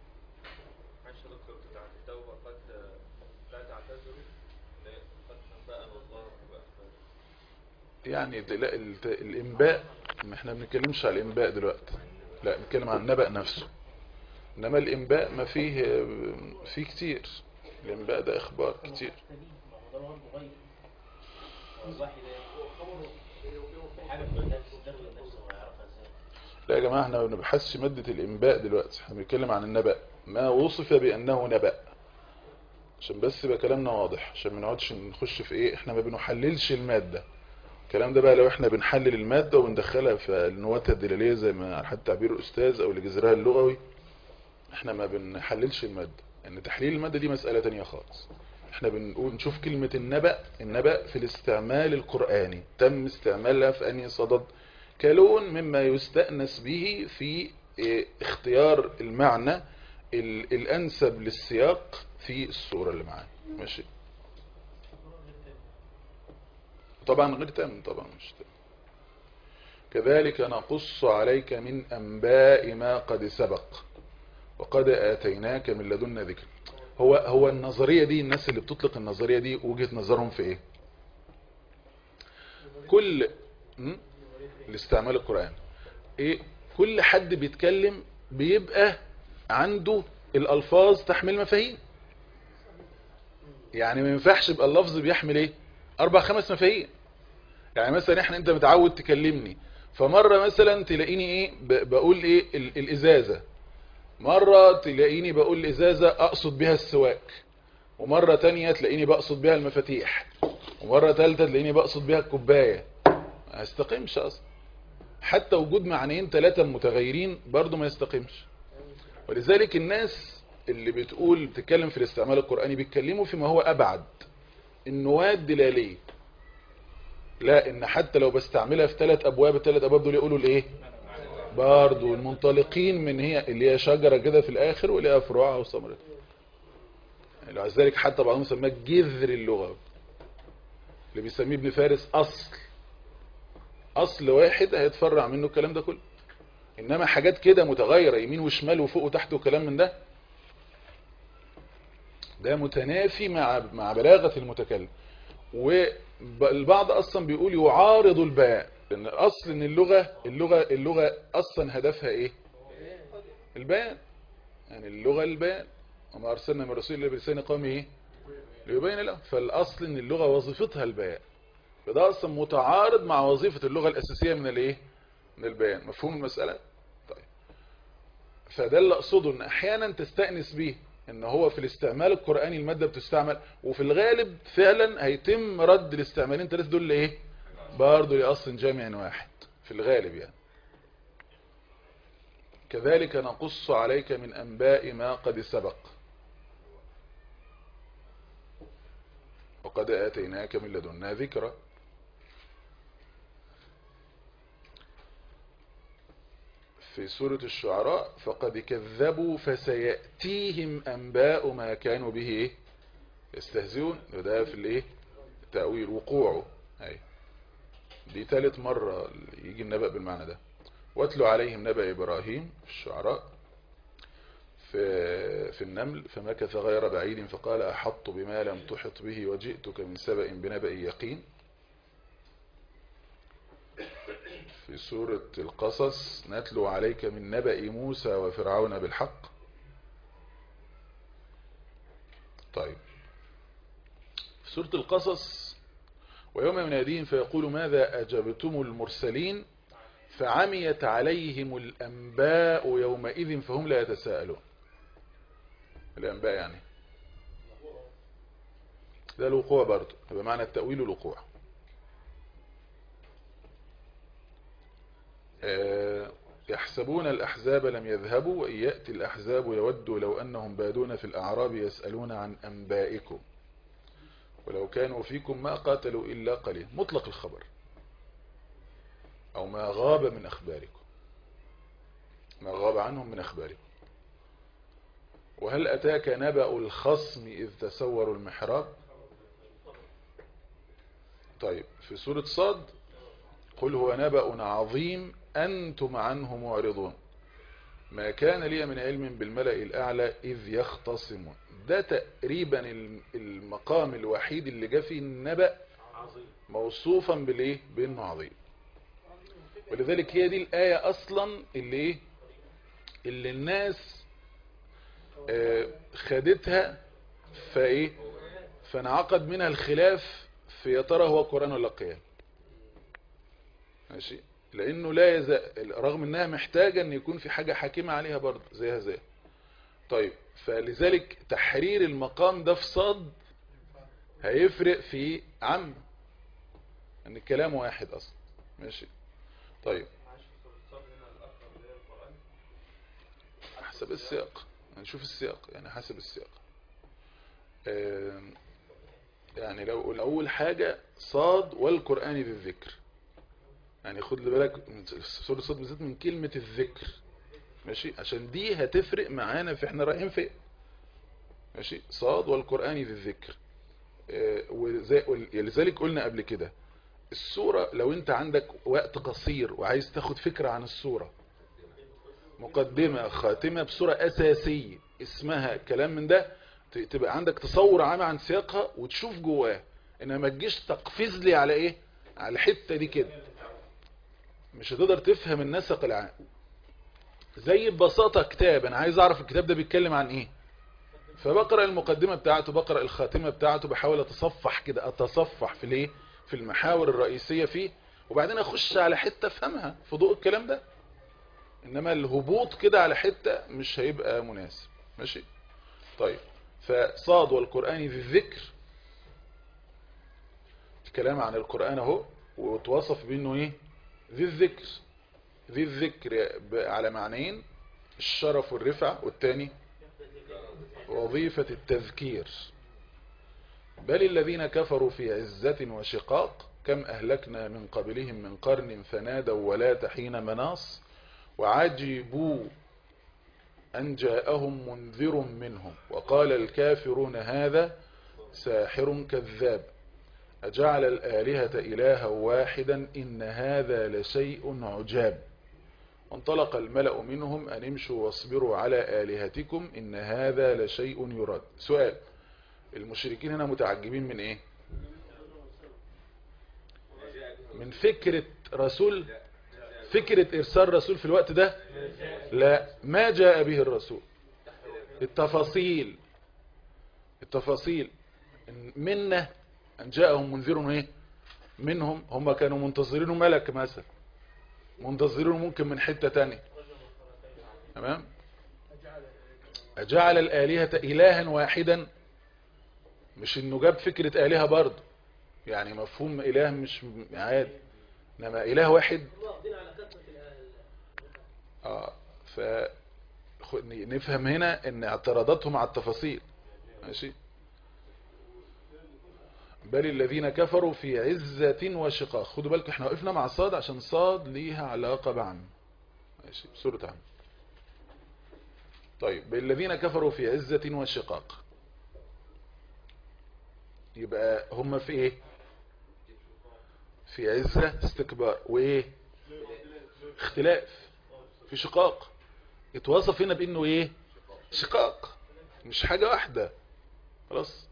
يعني الانباء احنا ما بنتكلمش على الانباء دلوقتي، لا بنتكلم عن النبأ نفسه. انما الانباء ما فيه كتير. الانباء ده اخبار كتير. لا يا جماعة احنا ما بنبحثش مادة الانباء دلوقتي، احنا بنتكلم عن النبأ ما وصف بأنه نبأ عشان بس يبقى كلامنا واضح، عشان ما نقعدش نخش في ايه. احنا ما بنحللش المادة. الكلام ده بقى لو احنا بنحلل المادة وندخلها في النواتة الدلالية زي ما على حد تعبير الأستاذ أو لجذرها اللغوي، احنا ما بنحللش المادة. يعني تحليل المادة دي مسألة تانية خالص. احنا بنقول نشوف كلمة النبأ في الاستعمال القرآني تم استعمالها في أنهي صدد كلون مما يستأنس به في اختيار المعنى الأنسب للسياق في السورة اللي معانا. ماشي طبعا غير تام، طبعا مش تام. كذلك نقص عليك من أنباء ما قد سبق وقد آتيناك من لدنا ذكر. هو النظرية دي الناس اللي بتطلق النظرية دي وجهة نظرهم في ايه؟ كل الاستعمال القرآن ايه كل حد بيتكلم بيبقى عنده الألفاظ تحمل مفاهيم. يعني ما ينفعش يبقى اللفظ بيحمل ايه 4-5 مفاهيم. يعني مثلا انت متعود تكلمني، فمرة مثلا تلاقيني ايه بقول ايه الازازة، مرة تلاقيني بقول الازازة اقصد بها السواك، ومرة تانية تلاقيني بقصد بها المفاتيح، ومرة تالتة تلاقيني بقصد بها الكوباية. ما يستقيمش اصلا. حتى وجود معنيين 3 متغيرين برضو ما يستقيمش. ولذلك الناس اللي بتتكلم في الاستعمال القرآني بيتكلموا فيما هو ابعد، النواة الدلالية. لا، ان حتى لو بستعملها في 3 ابواب، ال3 ابواب دول يقولوا الايه برضو المنطلقين من هي اللي هي شجرة كده في الاخر وليها فروعها وثمرتها. يعني لذلك حتى بعضهم سماه جذر اللغة، اللي بيسميه ابن فارس اصل واحد هيتفرع منه الكلام ده كله. انما حاجات كده متغيرة يمين وشمال وفوق وتحت وكلام من ده متنافي مع بلاغة المتكلم. والبعض اصلا بيقول يعارض البيان، لان اصل ان اللغة اصلا هدفها ايه البيان. يعني اللغة البيان، وما ارسلنا من رسول الا بلسان قومه ايه ليبين له. فالاصل ان اللغة وظيفتها البيان، فده اصلا متعارض مع وظيفة اللغة الاساسية من الايه من البيان. مفهوم المسألة؟ طيب، فده اللي اقصده، ان احيانا تستأنس بيه ان هو في الاستعمال القرآني المادة بتستعمل، وفي الغالب فعلا هيتم رد الاستعمالين 3 دول لايه برضه لأصل جامع واحد في الغالب. يعني كذلك نقص عليك من أنباء ما قد سبق وقد آتيناك من لدنا ذكرى. في سورة الشعراء فقد كذبوا فسيأتيهم أنباء ما كانوا به إيه يستهزئون. وده في الايه تأويل وقوعه. هاي دي 3 مرة يجي النبأ بالمعنى ده. واتلو عليهم نبأ إبراهيم في الشعراء، في النمل فمكث غير بعيد فقال أحط بما لم تحط به وجئتك من سبأ بنبأ يقين. في سورة القصص نتلو عليك من نبأ موسى وفرعون بالحق. طيب، في سورة القصص ويوم يناديهم فيقول ماذا أجبتم المرسلين فعميت عليهم الأنباء يومئذ فهم لا يتساءلون. الأنباء يعني ده الوقوع برضه، بمعنى التأويل الوقوع. يحسبون الأحزاب لم يذهبوا وإن يأتي الأحزاب يودوا لو أنهم بادون في الأعراب يسألون عن أنبائكم ولو كانوا فيكم ما قاتلوا إلا قليل. مطلق الخبر أو ما غاب من أخباركم، ما غاب عنهم من أخباركم. وهل أتاك نبأ الخصم إذ تسوروا المحراب. طيب، في سورة صاد قل هو نبأ عظيم أنتم عنه معرضون ما كان لي من علم بالملأ الأعلى إذ يختصمون. ده تقريبا المقام الوحيد اللي جاء فيه النبأ موصوفا بالايه بانه عظيم. ولذلك هي دي الآية أصلا اللي الناس خدتها فايه فانعقد منها الخلاف في يا ترى هو قرآن ولا قيام. ماشي، لانه لا يزال رغم انها محتاجة ان يكون في حاجة حاكمة عليها برضه زيها زي. طيب، فلذلك تحرير المقام ده في صاد هيفرق في عم ان الكلام واحد اصلا. ماشي. طيب، حسب السياق هنشوف السياق، يعني حسب السياق. يعني لو اول حاجة صاد والقرآن ذي الذكر، يعني خد بالك سورة صاد بالذات من كلمة الذكر. ماشي، عشان دي هتفرق معانا في احنا رايحين فين. ماشي، صاد والقرآن ذي الذكر. ولذلك قلنا قبل كده السورة لو انت عندك وقت قصير وعايز تاخد فكرة عن السورة، مقدمة خاتمة بسورة أساسية اسمها كلام من ده، تبقى عندك تصور عام عن سياقها وتشوف جواه، انها ما تجيش تقفز لي على ايه على الحتة دي كده، مش هتقدر تفهم النسق العام. زي ببساطة كتاب انا عايز اعرف الكتاب ده بيتكلم عن ايه، فبقرأ المقدمة بتاعته، بقرأ الخاتمة بتاعته، بحاول اتصفح كده، اتصفح في الايه، في المحاور الرئيسية فيه، وبعدين اخش على حتة افهمها في ضوء الكلام ده. انما الهبوط كده على حتة مش هيبقى مناسب. ماشي. طيب، فصاد والقرآن ذي الذكر، الكلام عن القرآن اهو، وتوصف بانه ايه؟ ذي الذكر. ذي الذكر على معنيين، الشرف والرفع، والتاني وظيفة التذكير. بل الذين كفروا في عزة وشقاق، كم أهلكنا من قبلهم من قرن فنادوا ولا حين مناص، وعجبوا أن جاءهم منذر منهم وقال الكافرون هذا ساحر كذاب أجعل الآلهة إلها واحدا إن هذا لشيء عجاب وانطلق الملأ منهم أن امشوا واصبروا على آلهتكم إن هذا لشيء يراد. سؤال، المشركين هنا متعجبين من ايه؟ من فكرة رسول، فكرة ارسال رسول في الوقت ده؟ لا، ما جاء به الرسول، التفاصيل منا ان جاءهم منذر ايه منهم، هم كانوا منتظرينه ملك مثلا، منتظرينه ممكن من حتة تانية. تمام. أجعل الآلهة إلها واحدا، مش انه جاب فكرة آلهة برضه، يعني مفهوم إله مش عادي، انما إله واحد. فنفهم هنا ان اعتراضاتهم على التفاصيل. ماشي. بل الذين كفروا في عزة وشقاق. خدوا بالك احنا وقفنا مع صاد عشان صاد ليها علاقة بعم. ماشي، سورة عم. طيب، بل الذين كفروا في عزة وشقاق، يبقى هم في ايه؟ في عزة استكبار، وايه؟ اختلاف، في شقاق. اتوصف هنا بانه ايه؟ شقاق، مش حاجة واحدة. خلاص،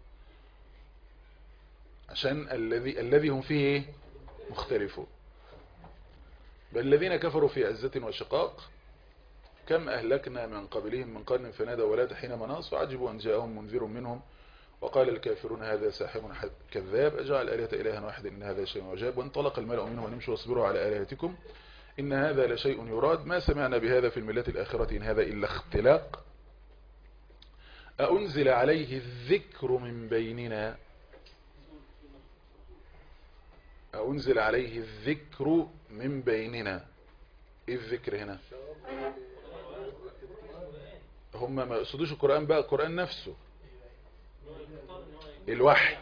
عشان الذي هم فيه ايه؟ مختلفون. بل الذين كفروا في عزة وشقاق، كم أهلكنا من قبلهم من قرن فنادوا ولا حين مناص وعجبوا أن جاءهم منذر منهم وقال الكافرون هذا ساحر كذاب أجعل الآلهة إلها واحد إن هذا شيء عجاب وانطلق الملأ منهم ونمشوا واصبروا على آلهتكم إن هذا لشيء يراد ما سمعنا بهذا في الملة الآخرة إن هذا إلا اختلاق أأنزل عليه الذكر من بيننا، أنزل عليه الذكر من بيننا. ايه الذكر هنا؟ هم ما يقصدوش القرآن بقى، القرآن نفسه، الوحي.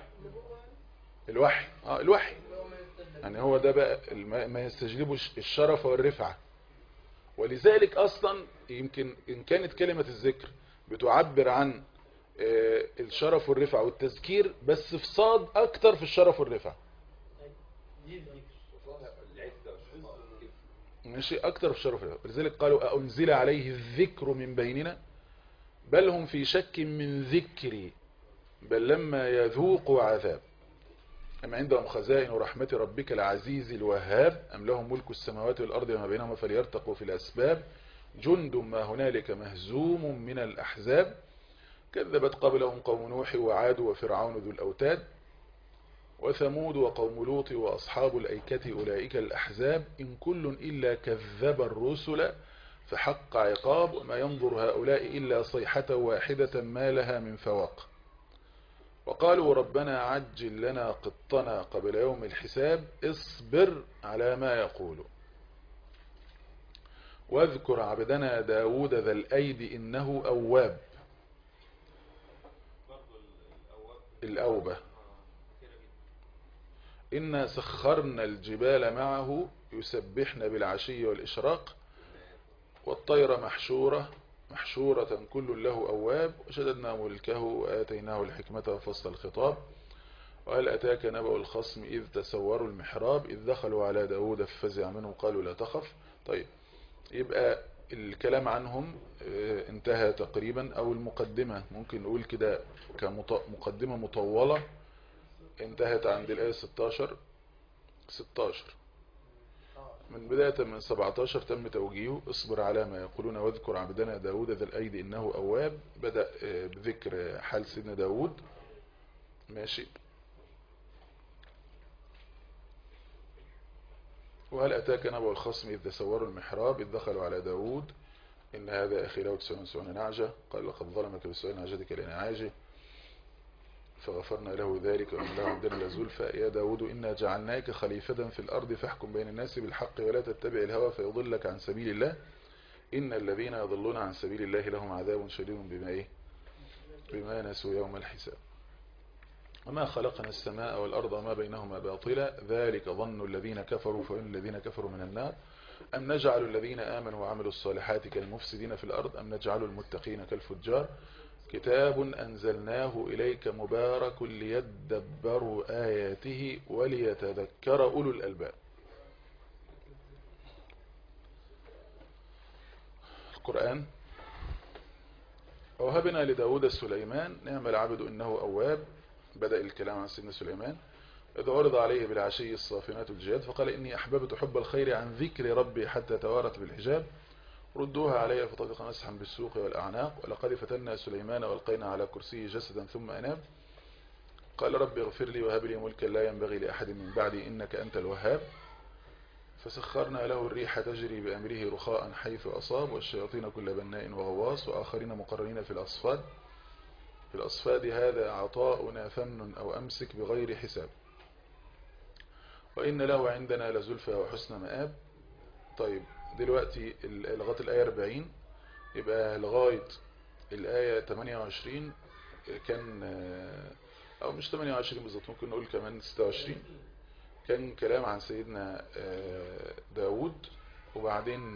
الوحي يعني هو ده بقى ما يستجلبه الشرف والرفعة. ولذلك اصلا يمكن ان كانت كلمة الذكر بتعبر عن الشرف والرفعة والتذكير، بس في صاد اكتر في الشرف والرفعة. ماشي، اكتر في الشرف والرفعة. لذلك قالوا أأنزل عليه الذكر من بيننا بل هم في شك من ذكري بل لما يذوقوا عذاب أم عندهم خزائن رحمة ربك العزيز الوهاب أم لهم ملك السماوات والأرض وما بينهما فليرتقوا في الأسباب جند ما هنالك مهزوم من الأحزاب كذبت قبلهم قوم نوح وعاد وفرعون ذو الأوتاد وثمود وقوم لوط وأصحاب الأيكة أولئك الأحزاب إن كل إلا كذب الرسل فحق عقاب وما ينظر هؤلاء إلا صيحة واحدة ما لها من فواق وقالوا ربنا عجل لنا قطنا قبل يوم الحساب اصبر على ما يقول واذكر عبدنا داود ذا الأيد إنه أواب. الأوبة. إنا سخرنا الجبال معه يسبحن بالعشي والإشراق والطير محشورة كل له أواب وشددنا ملكه وآتيناه الحكمة وفصل الخطاب وهل أتاك نبأ الخصم إذ تسوروا المحراب إذ دخلوا على داود ففزع منهم قالوا لا تخف. طيب، يبقى الكلام عنهم انتهى تقريبا، أو المقدمة ممكن نقول كده كمقدمة مطولة انتهت عند الآية 16. من بداية من 17 تم توجيهه اصبر على ما يقولون واذكر عبدنا داود ذا الأيدي إنه أواب. بدأ بذكر حال سيدنا داود. ماشي. وهل أتاك نبأ الخصم إذ تسوروا المحراب إذ دخلوا على داود إن هذا أخي له 99 نعجة قال لقد ظلمك بسؤال نعجتك لنعاجه فغفرنا له ذلك وإن له عندنا لزلفى يا داود إنا جعلناك خليفة في الأرض فاحكم بين الناس بالحق ولا تتبع الهوى فيضلك عن سبيل الله إن الذين يضلون عن سبيل الله لهم عذاب شديد بما نسوا يوم الحساب. وما خلقنا السماء والأرض وما بينهما باطلا ذلك ظن الذين كفروا فإن الذين كفروا من النار أم نجعل الذين آمنوا وعملوا الصالحات كالمفسدين في الأرض أم نجعل المتقين كالفجار كتاب أنزلناه إليك مبارك ليدبروا آياته وليتذكر أولو الألباب. القرآن. ووهبنا لداود سليمان نعم العبد إنه أواب. بدأ الكلام عن سيدنا سليمان إذا عرض عليه بالعشي الصافنات الجياد فقال إني أحببت حب الخير عن ذكر ربي حتى توارت بالحجاب ردوها علي فطفق مسحا بالسوق والأعناق ولقد فتنا سليمان والقينا على كرسيه جسدا ثم أناب قال ربي اغفر لي وهب لي ملكا لا ينبغي لأحد من بعدي إنك أنت الوهاب فسخرنا له الريح تجري بأمره رخاء حيث أصاب والشياطين كل بناء وغواص وآخرين مقرنين في الأصفاد هذا عطاؤنا فمن أو أمسك بغير حساب وإن له عندنا لزلفى وحسن مآب. طيب دلوقتي لغاية الآية 40 يبقى لغاية الآية 28 كان أو مش 28 بالضبط ممكن نقول كمان 26 كان كلام عن سيدنا داود وبعدين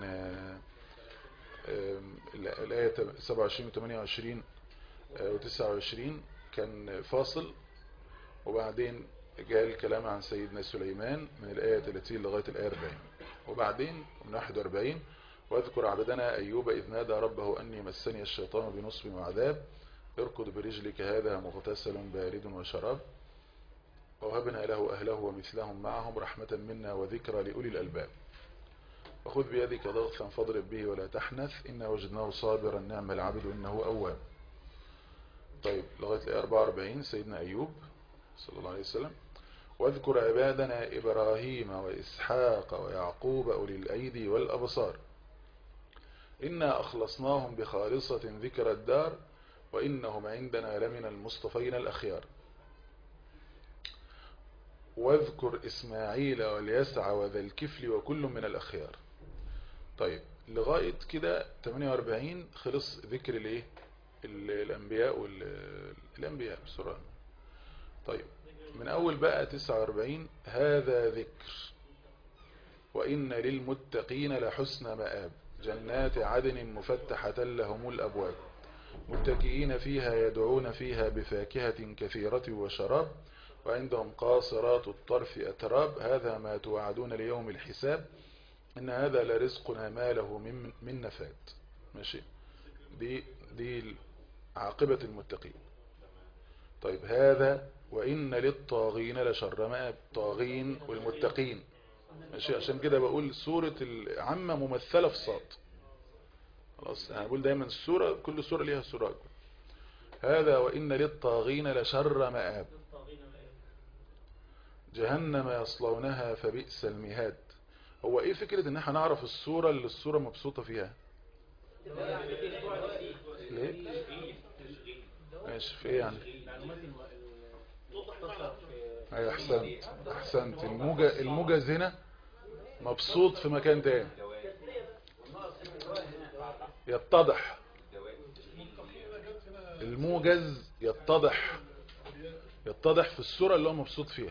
الآية 27 و 28 و 29 كان فاصل وبعدين جاء الكلام عن سيدنا سليمان من الآية 30 لغاية الآية 40 وبعدين من 41 واذكر عبدنا أيوب إذ نادى ربه أني مسني الشيطان بنصب وعذاب اركض برجلك هذا مغتسل بارد وشراب ووهبنا له أهله ومثلهم معهم رحمة منا وذكرى لأولي الألباب وخذ بيدك ضغطا فاضرب به ولا تحنث إنا وجدناه صابرا نعم العبد إنه أواب. طيب لغاية الآية 44 سيدنا أيوب صلى الله عليه وسلم واذكر عبادنا إبراهيم وإسحاق ويعقوب أولي الأيدي والأبصار إنا أخلصناهم بخالصة ذكر الدار وإنهم عندنا لمن المصطفين الأخيار واذكر إسماعيل واليسع وذا الكفل وكل من الأخيار. طيب لغاية كده 48 خلص ذكر الايه الأنبياء والأنبياء بسرعة. طيب من أول بقى 49 هذا ذكر وإن للمتقين لحسن مآب جنات عدن مفتحة لهم الأبواب متكئين فيها يدعون فيها بفاكهة كثيرة وشراب وعندهم قاصرات الطرف أتراب هذا ما توعدون ليوم الحساب إن هذا لرزقنا ما له من نفاد. ماشي دي عاقبة المتقين. طيب هذا وإن للطاغين لشر مآب طاغين والمتقين. ماشي عشان كده بقول سورة العامة ممثلة في صاد. خلاص انا بقول دايما السورة كل سورة ليها سورة أكبر. هذا وإن للطاغين لشر مآب جهنم يصلونها فبئس المهاد. هو ايه فكرة ان احنا نعرف السورة اللي السورة مبسوطة فيها ليه ماشي في ايه يعني اي احسنت الموجز هنا مبسوط في مكان تاني يتضح الموجز يتضح في السورة اللي هو مبسوط فيها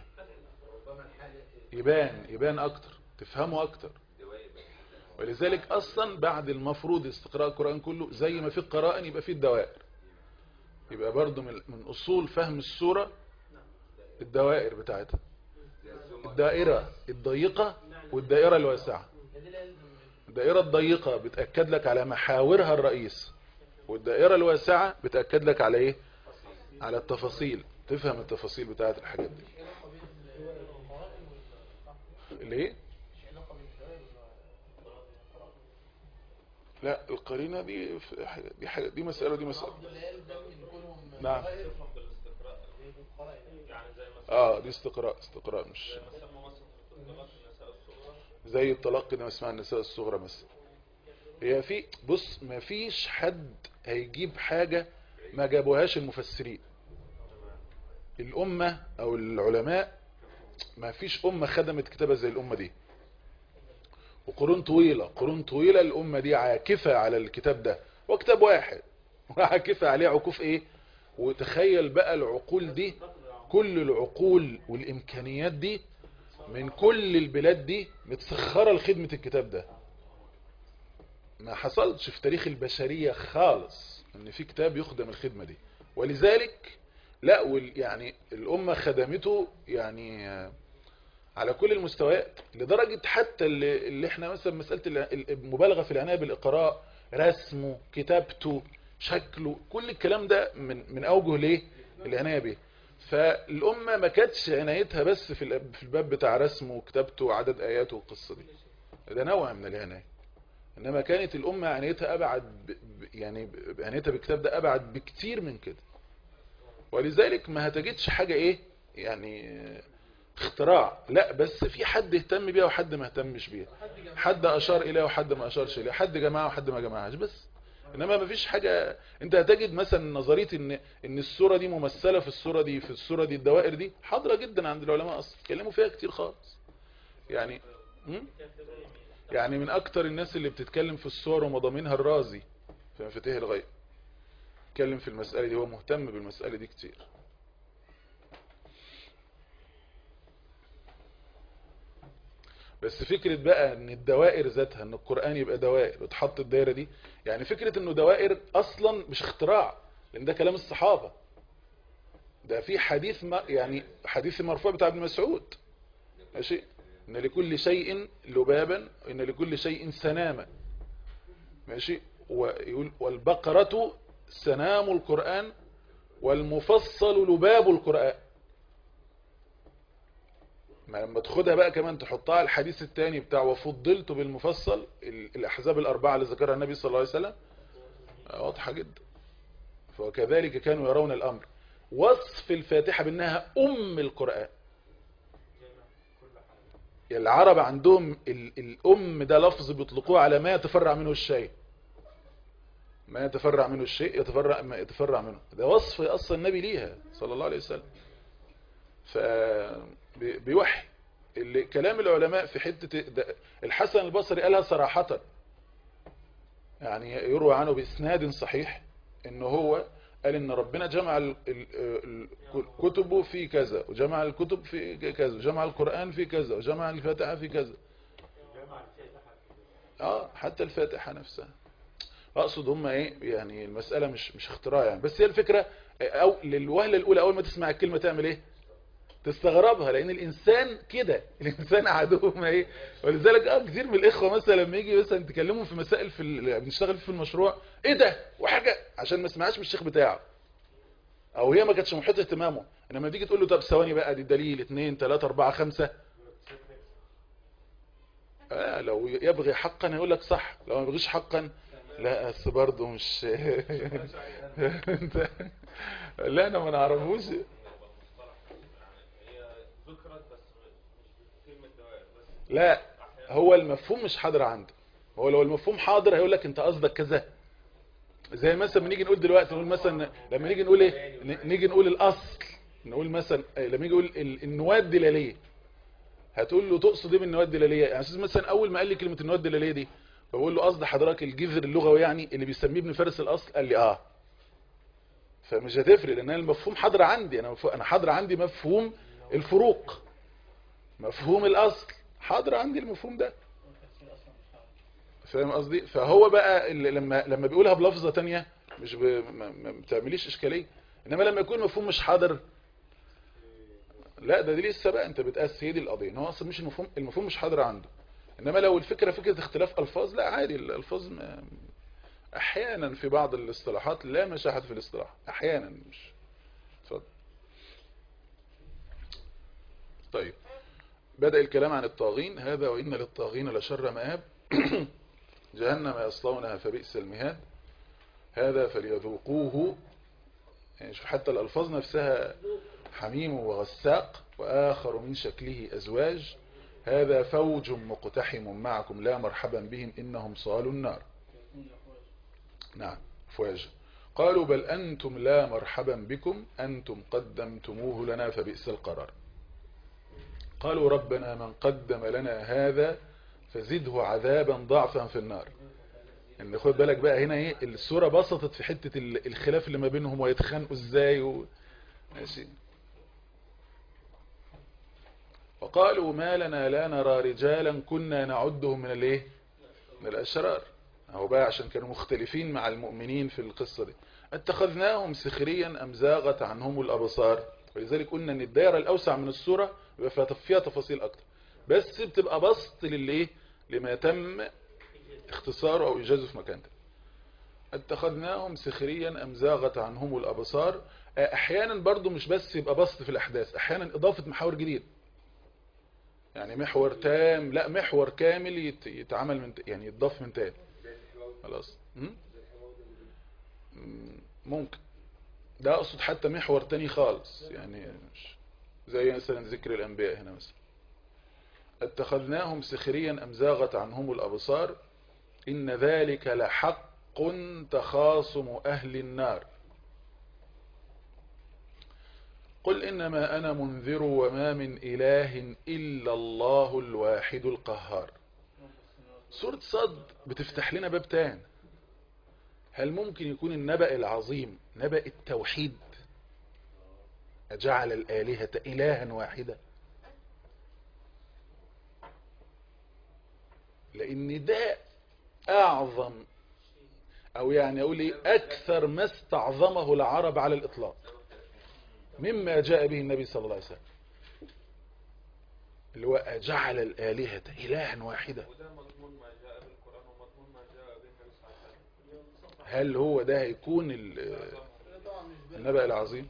يبان اكتر تفهمه اكتر. ولذلك اصلا بعد المفروض استقراء القرآن كله زي ما في القرائن يبقى في الدوائر يبقى برضو من اصول فهم السورة الدوائر بتاعتها الدائرة الضيقة والدائرة الواسعة. الدائرة الضيقة بتأكد لك على محاورها الرئيس والدائرة الواسعة بتأكد لك على ايه على التفاصيل تفهم التفاصيل بتاعت الحاجات دي. ليه لا القرينة دي مسألة ودي مسألة. نعم. دي استقراء مش زي الطلاق كده، ما اسمها النساء الصغرى مثلا. هي في بص، ما فيش حد هيجيب حاجة ما جابوهاش المفسرين. الأمة أو العلماء ما فيش أمة خدمت كتابة زي الأمة دي، وقرون طويلة الأمة دي عاكفة على الكتاب ده، وكتاب واحد وعاكفة عليه عكوف ايه. وتخيل بقى العقول دي، كل العقول والإمكانيات دي من كل البلاد دي متسخرة لخدمة الكتاب ده. ما حصلتش في تاريخ البشرية خالص ان في كتاب يخدم الخدمة دي. ولذلك لا يعني الأمة خدمته يعني على كل المستويات، لدرجة حتى اللي احنا مثلا مسألة المبالغة في العناية بالإقراء، رسمه، كتابته، شكله، كل الكلام ده من أوجه ليه العناية به. فالأمة ما كانتش عنايتها بس في الباب بتاع رسمه وكتابته وعدد آياته والقصة دي، ده نوع من العناية. إنما كانت الأمة عنايتها أبعد، يعني عنايتها بالكتاب ده أبعد بكتير من كده. ولذلك ما هتجدش حاجة ايه يعني اختراع، لا بس في حد اهتم بيها وحد ما اهتمش بيها، حد اشار اليها وحد ما اشارش اليها، حد جمعها وحد ما جمعهاش بس. انما ما فيش حاجة. انت هتجد مثلا نظريه ان الصورة دي ممثلة في الصورة دي، في الصورة دي الدوائر دي حاضرة جدا عند العلماء اصلا، اتكلموا فيها كتير خالص. يعني من اكتر الناس اللي بتتكلم في الصور ومضامينها الرازي في مفاتيح الغيب، اتكلم في المسألة دي، هو مهتم بالمسألة دي كتير. بس فكرة بقى ان الدوائر ذاتها، ان القرآن يبقى دوائر وتحط الدائرة دي، يعني فكرة انه دوائر اصلا مش اختراع، لان ده كلام الصحابة. ده في حديث يعني حديث مرفوع بتاع ابن مسعود، ماشي، ان لكل شيء لبابا ان لكل شيء سناما، ماشي، ويقول والبقرة سنام القرآن والمفصل لباب القرآن. ما لما تاخدها بقى كمان تحطها على الحديث الثاني بتاع وفضلت بالمفصل، الأحزاب الأربعة اللي ذكرها النبي صلى الله عليه وسلم، واضحة جدا. فكذلك كانوا يرون الأمر. وصف الفاتحة بأنها أم القرآن، العرب عندهم الأم ده لفظ بيطلقوه على ما يتفرع منه الشيء، ما يتفرع منه الشيء ما يتفرع منه، ده وصف أصلا النبي ليها صلى الله عليه وسلم. فبيوحي كلام العلماء في حتة الحسن البصري قالها صراحة، يعني يروى عنه بإسناد صحيح انه هو قال ان ربنا جمع الكتب في كذا، وجمع الكتب في كذا، وجمع القرآن في كذا، وجمع الفاتحة في كذا. حتى الفاتحة نفسها. اقصد هم ايه يعني المسألة مش اختراع يعني، بس هي الفكرة او للوهلة الاولى اول ما تسمع الكلمة تعمل ايه؟ تستغربها، لان الانسان كده، الانسان عدوهم ايه. ولذلك كتير من الاخوه مثلا لما يجي مثلا تكلموا في مسائل بنشتغل في المشروع، ايه ده وحاجه عشان ما سمعهاش من الشيخ بتاعه، او هي ما كانتش محيط اهتمامه. انما تيجي تقول له طب ثواني بقى، دي دليل 2 3 4 5، لو يبغي حقا هيقول لك صح، لو ما يبغيش حقا لا، بس برضه مش لا انا ما نعرفوش. لا هو المفهوم مش حاضر عنده، هو لو المفهوم حاضر هيقول لك انت قصدك كذا. زي مثلا بنيجي نقول دلوقتي، نقول مثلا لما نيجي نقول ايه، نيجي نقول الاصل، نقول مثلا لما يجي يقول النواة الدلاليه، هتقول له تقصد ايه بالنواة الدلاليه؟ يعني مثلا اول ما قال لي كلمه النواة الدلاليه دي، بقول له قصد حضرتك الجذر اللغوي يعني اللي بيسميه ابن فارس الاصل؟ قال لي فمش هتفرق، لان المفهوم حاضر عندي، انا حاضر عندي مفهوم الفروق، مفهوم الاصل حاضر عندي المفهوم ده، فاهم قصدي؟ فهو بقى لما بيقولها بلفظه تانية مش ما بتعمليش اشكاليه. انما لما يكون مفهوم مش حاضر، لا ده دي لسه بقى انت بتقاس، هي دي القضيه، ان هو اصلا مش المفهوم مش حاضر عنده. انما لو الفكره فكره اختلاف الفاظ، لا عادي، الالفاظ احيانا في بعض الاصطلاحات لا مشاحه في الاصطلاح احيانا، مش اتفضل. طيب بدأ الكلام عن الطاغين، هذا وإن للطاغين لشر مآب. جهنم يصلونها فبئس المهاد. هذا فليذوقوه، يعني شوف حتى الألفاظ نفسها، حميم وغساق وآخر من شكله أزواج، هذا فوج مقتحم معكم لا مرحبا بهم إنهم صالوا النار. نعم فواج. قالوا بل أنتم لا مرحبا بكم أنتم قدمتموه لنا فبئس القرار. قالوا ربنا من قدم لنا هذا فزده عذابا ضعفا في النار. ان خد بالك بقى هنا ايه السورة بسطت في حتة الخلاف اللي ما بينهم ويتخانقوا ازاي ماشي. وقالوا ما لنا لا نرى رجالا كنا نعدهم من الايه من الاشرار. اهو بقى عشان كانوا مختلفين مع المؤمنين في القصة دي. اتخذناهم سخريا ام زاغت عنهم الابصار. ولذلك قلنا ان الدائرة الاوسع من السورة بيبقى فيها تفاصيل اكتر، بس بتبقى بسط للايه لما تم اختصاره او ايجازه في مكان ده. اتخذناهم سخريا ام زاغت عنهم الابصار. احيانا برضو مش بس يبقى بسط في الاحداث، احيانا اضافة محاور جديد، يعني محور تام، لا محور كامل يتعمل من يعني يتضاف من تاني خلاص. ممكن ده اقصد حتى محور تاني خالص، يعني زي مثلا ذكر الانبياء هنا مثلا. اتخذناهم سخريا ام زاغت عنهم الابصار إن ذلك لحق تخاصم أهل النار قل إنما أنا منذر وما من إله إلا الله الواحد القهار. سورة صد بتفتح لنا باب تاني. هل ممكن يكون النبأ العظيم نبأ التوحيد؟ أجعل الآلهة إلها واحدة؟ لأن ده أعظم، أو يعني أقول لي أكثر ما استعظمه العرب على الإطلاق مما جاء به النبي صلى الله عليه وسلم، اللي هو أجعل الآلهة إلها واحدة. هل هو ده هيكون النبأ العظيم؟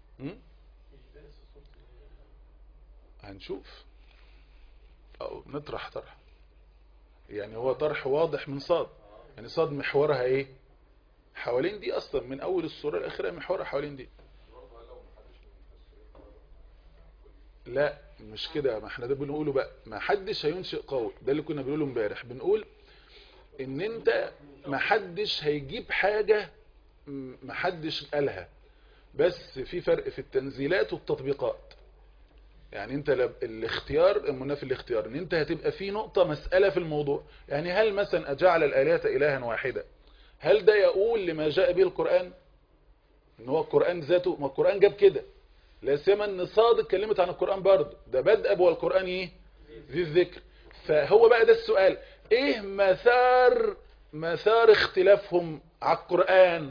هنشوف أو نطرح طرح، يعني هو طرح واضح من صاد. يعني صاد محورها ايه حوالين دي اصلا من اول السورة الاخيرة، محورها حوالين دي. لا مش كده، ما احنا ده بنقوله بقى ما حدش هينشئ قول، ده اللي كنا بنقوله امبارح. بنقول ان انت ما حدش هيجيب حاجة ما حدش قالها، بس في فرق في التنزيلات والتطبيقات. يعني انت الاختيار المنافي الاختيار ان انت هتبقى في نقطة مسألة في الموضوع. يعني هل مثلا اجعل الآلهة إلها واحدة، هل ده يقول لما جاء به القرآن ان هو القرآن ذاته؟ ما القرآن جاب كده، لا سيما ان صاد اتكلمت عن القرآن برضه، ده بدء ابو القرآن ايه ذي الذكر. فهو بقى ده السؤال، ايه مثار اختلافهم على القرآن؟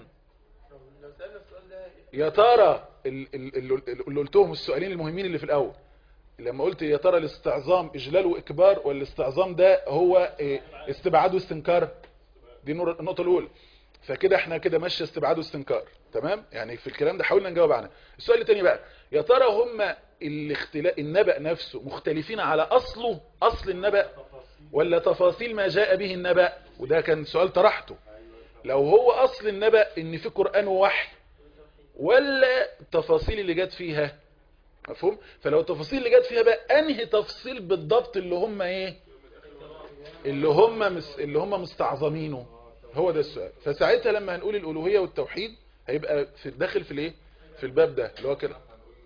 يا ترى اللي قلتهم السؤالين المهمين اللي في الاول، لما قلت يا ترى الاستعظام اجلال واكبار ولا الاستعظام ده هو استبعاد واستنكار؟ دي النقطة الاولى. فكده احنا كده ماشي استبعاد واستنكار تمام، يعني في الكلام ده حاولنا نجاوب عنه. السؤال الثاني بقى، يا ترى هم النبأ نفسه مختلفين على اصله، اصل النبأ، ولا تفاصيل ما جاء به النبأ؟ وده كان سؤال طرحته. لو هو اصل النبأ ان في قرآن ووحي، ولا التفاصيل اللي جت فيها؟ مفهوم؟ فلو التفاصيل اللي جت فيها بقى انهي تفصيل بالضبط اللي هم ايه اللي هم مستعظمينه؟ هو ده السؤال. فساعتها لما هنقول الالوهيه والتوحيد هيبقى في الداخل في الايه في الباب ده اللي هو كده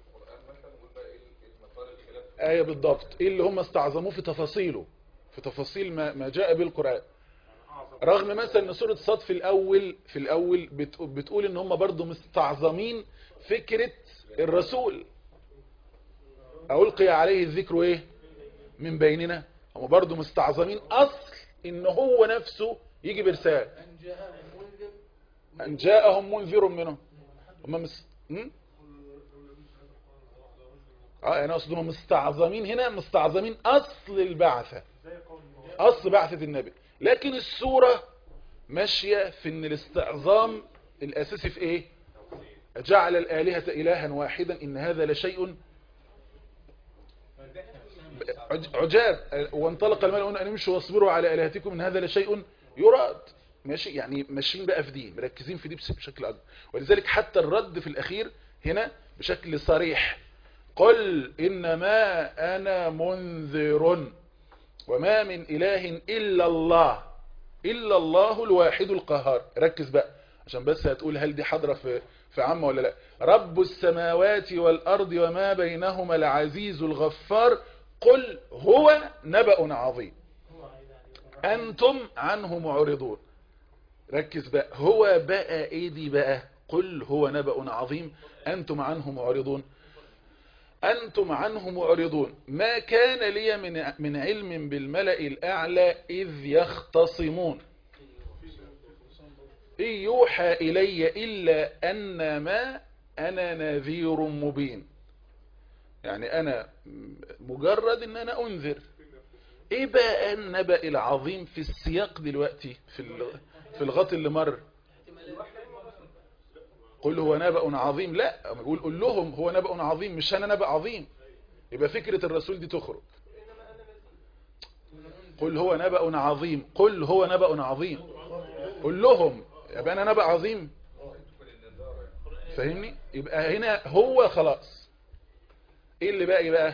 ايه بالضبط، ايه اللي هم استعظموه في تفاصيله، في تفاصيل ما جاء به القرآن. رغم مثلا ان سورة صاد في الاول بتقول ان هم برضو مستعظمين فكرة الرسول، ألقي عليه الذكر ايه من بيننا. هم برضو مستعظمين اصل ان هو نفسه يجي برسالة، ان جاءهم منذر منهم. هم انا اقصد هم مستعظمين هنا، مستعظمين اصل البعثة، اصل بعثة النبي. لكن السورة ماشية في ان الاستعظام الاساسي في ايه؟ جعل الآلهة إلها واحدا إن هذا لشيء عجاب، وانطلق الملأ أن يمشوا واصبروا على آلهتكم إن هذا لشيء يراد. ماشي، يعني ماشيين بقى في دي، مركزين في دي بشكل اكبر. ولذلك حتى الرد في الاخير هنا بشكل صريح، قل انما انا منذر وما من اله الا الله، الا الله الواحد القهار. ركز بقى عشان بس هتقول هل دي حاضره في عامه ولا لا. رب السماوات والارض وما بينهما العزيز الغفار، قل هو نبأ عظيم انتم عنه معرضون. ركز بقى، هو بقى ايه دي بقى؟ قل هو نبأ عظيم انتم عنه معرضون. انتم عنه معرضون. ما كان لي من علم بالملأ الاعلى اذ يختصمون إن يوحى إلي إلا أنما أنا نذير مبين. يعني أنا مجرد أن أنا أنذر. إيه بقى النبأ العظيم في السياق دلوقتي في الغط اللي مر؟ قل هو نبأ عظيم. لا، بقول قل لهم هو نبأ عظيم، مش أنا نبأ عظيم. يبقى فكرة الرسول دي تخرج. قل هو نبأ عظيم، قل هو نبأ عظيم، قل لهم يبقى انا نبأ عظيم. فاهمني؟ يبقى هنا هو خلاص. ايه اللي باقي بقى؟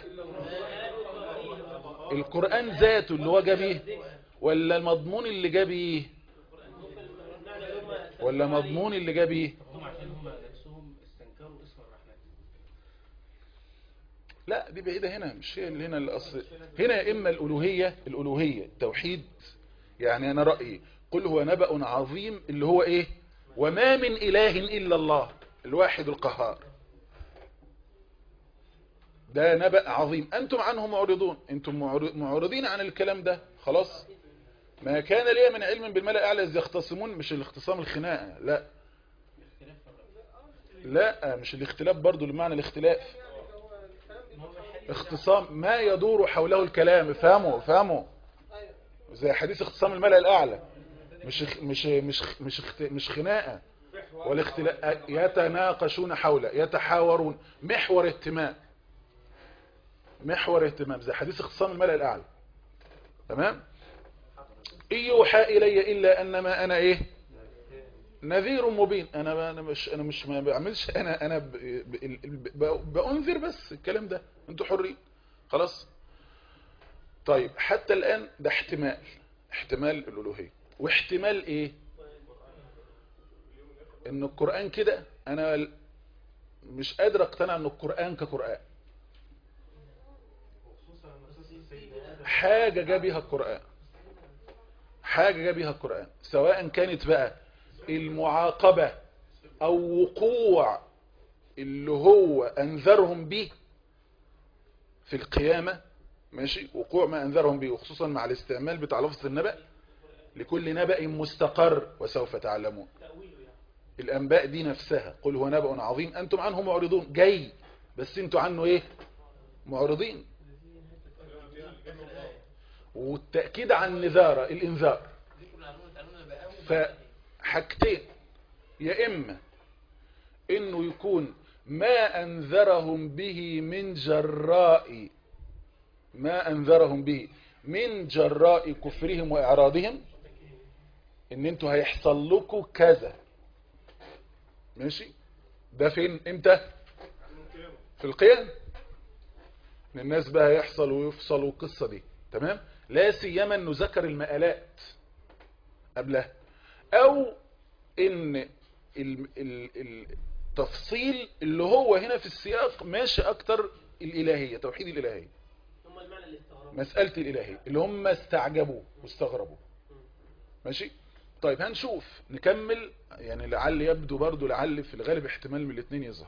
القرآن ذاته اللي هو جابيه، ولا المضمون اللي جابيه، ولا مضمون اللي جابيه؟ لا دي بعيدة هنا، مش هي اللي هنا الأصل. هنا يا إما الألوهية التوحيد. يعني أنا رأيي قل هو نبأ عظيم اللي هو إيه؟ وما من إله إلا الله الواحد القهار. ده نبأ عظيم أنتم عنه معرضون. أنتم معرضين عن الكلام ده خلاص. ما كان لي من علم بالملأ أعلى إذ يختصمون. مش الاختصام الخناقة، لا لا، مش الاختلاف برضو لمعنى الاختلاف. اختصام ما يدور حوله الكلام. فهموا زي حديث اختصام الملأ الأعلى. مش خناقة ولا اختلاف. يتناقشون حوله، يتحاورون، محور اهتمام زي حديث اختصام الملأ الأعلى. تمام. إن يوحى إلي إلا أنما أنا إيه؟ نذير مبين. أنا مش ما بعملش. أنا بأنذر بس. الكلام ده أنتوا حرين خلاص. طيب حتى الآن ده احتمال الألوهية. واحتمال إيه؟ إن القرآن كده أنا مش قادر اقتنع إن القرآن كقرآن. حاجة جاء بها القرآن، سواء كانت بقى المعاقبة أو وقوع اللي هو أنذرهم به في القيامة. ماشي، وقوع ما أنذرهم به، وخصوصا مع الاستعمال بتاع لفظ النبأ. لكل نبأ مستقر وسوف تعلمون. الأنباء دي نفسها قل هو نبأ عظيم أنتم عنه معرضون. جاي بس انتوا عنه ايه؟ معرضين. والتأكيد عن الإنذار. فحاجتين، يا إما إنه يكون ما أنذرهم به من جراء كفرهم وإعراضهم، إن انتوا هيحصل لكم كذا. ماشي، ده فين؟ امتى؟ في القيامة. ان الناس بقى يحصل ويفصل والقصة دي. تمام. لا سيما انه ذكر المآلات قبلها، او ان التفصيل اللي هو هنا في السياق ماشي اكتر الالهية، توحيد الالهية، مسألة الالهية اللي هم استعجبوا واستغربوا. ماشي. طيب هنشوف نكمل. يعني لعل يبدو برضو، لعل في الغالب احتمال من الاثنين يظهر.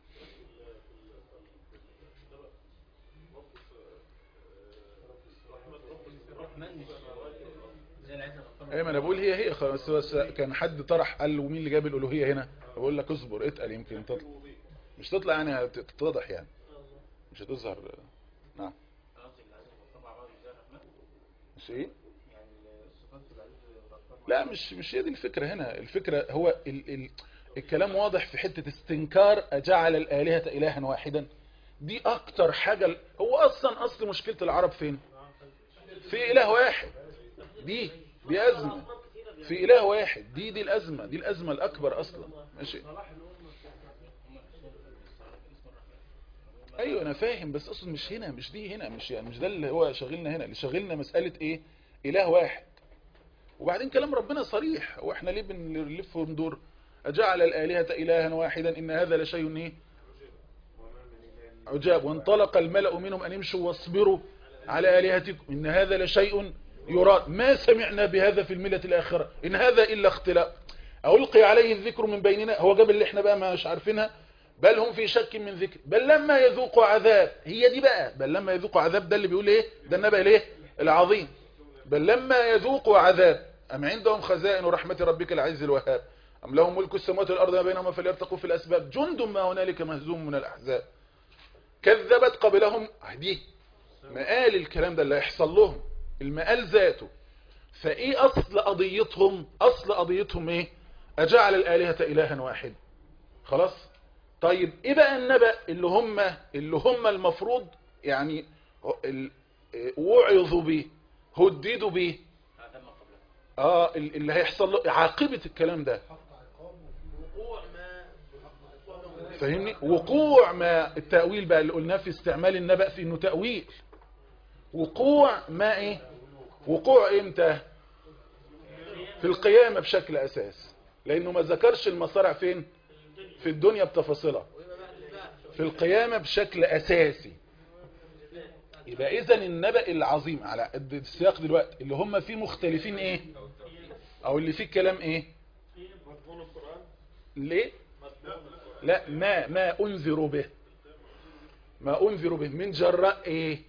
ايه ما انا بقول هي خلاص. بس كان حد طرح قال ومين اللي جاب الالوهيه هنا؟ بقول لك اصبر اتقل يمكن تطلع. مش تطلع يعني تتضح يعني، مش هتظهر. نعم. مش ايه؟ لا مش هي دي الفكره هنا. الفكره هو الكلام واضح في حته استنكار اجعل الالهه الها واحدا. دي اكتر حاجه. هو اصل مشكله العرب فين؟ في اله واحد. دي أزمة. في إله واحد. دي الأزمة، دي الأزمة الأكبر أصلا. ماشي. أيوة أنا فاهم، بس أصلا مش هنا، مش دي هنا، مش يعني مش ده اللي هو شاغلنا هنا. اللي شاغلنا مسألة إيه؟ إله واحد. وبعدين كلام ربنا صريح، واحنا ليه بنلف وندور؟ أجعل الآلهة إلها واحدا إن هذا لشيء إيه؟ عجاب. وانطلق الملأ منهم أن يمشوا واصبروا على آلهتكم إن هذا لشيء يراد ما سمعنا بهذا في الملة الآخرة إن هذا إلا اختلاق ألقي عليه الذكر من بيننا. هو جاب اللي احنا بقى ما مش عارفينها. بل هم في شك من ذكر بل لما يذوقوا عذاب. هي دي بقى بل لما يذوقوا عذاب، ده اللي بيقول ايه؟ ده النبأ الايه العظيم. بل لما يذوقوا عذاب أم عندهم خزائن رحمة ربك العز الوهاب أم لهم ملك السماوات والأرض ما بينهما فليرتقوا في الأسباب جند ما هنالك مهزوم من الأحزاب كذبت قبلهم. دي مقال الكلام ده اللي هيحصل لهم، المقال ذاته. فايه اصل قضيتهم؟ اصل قضيتهم ايه؟ اجعل الالهة الها واحد. خلاص. طيب ايه بقى النبأ اللي هم المفروض يعني وعظوا بيه هددوا بيه؟ اللي هيحصل له عاقبة الكلام ده. فاهمني؟ وقوع ما التأويل بقى اللي قلناه في استعمال النبأ في انه تأويل. وقوع ما ايه؟ وقوع امتى؟ في القيامة بشكل اساس، لانه ما ذكرش المصارع فين؟ في الدنيا بتفاصيلها، في القيامة بشكل اساسي. يبقى اذا النبأ العظيم على السياق دلوقتي اللي هم فيه مختلفين ايه؟ او اللي فيه كلام ايه؟ ليه؟ لا ما انذروا به، ما انذروا به من جراء ايه؟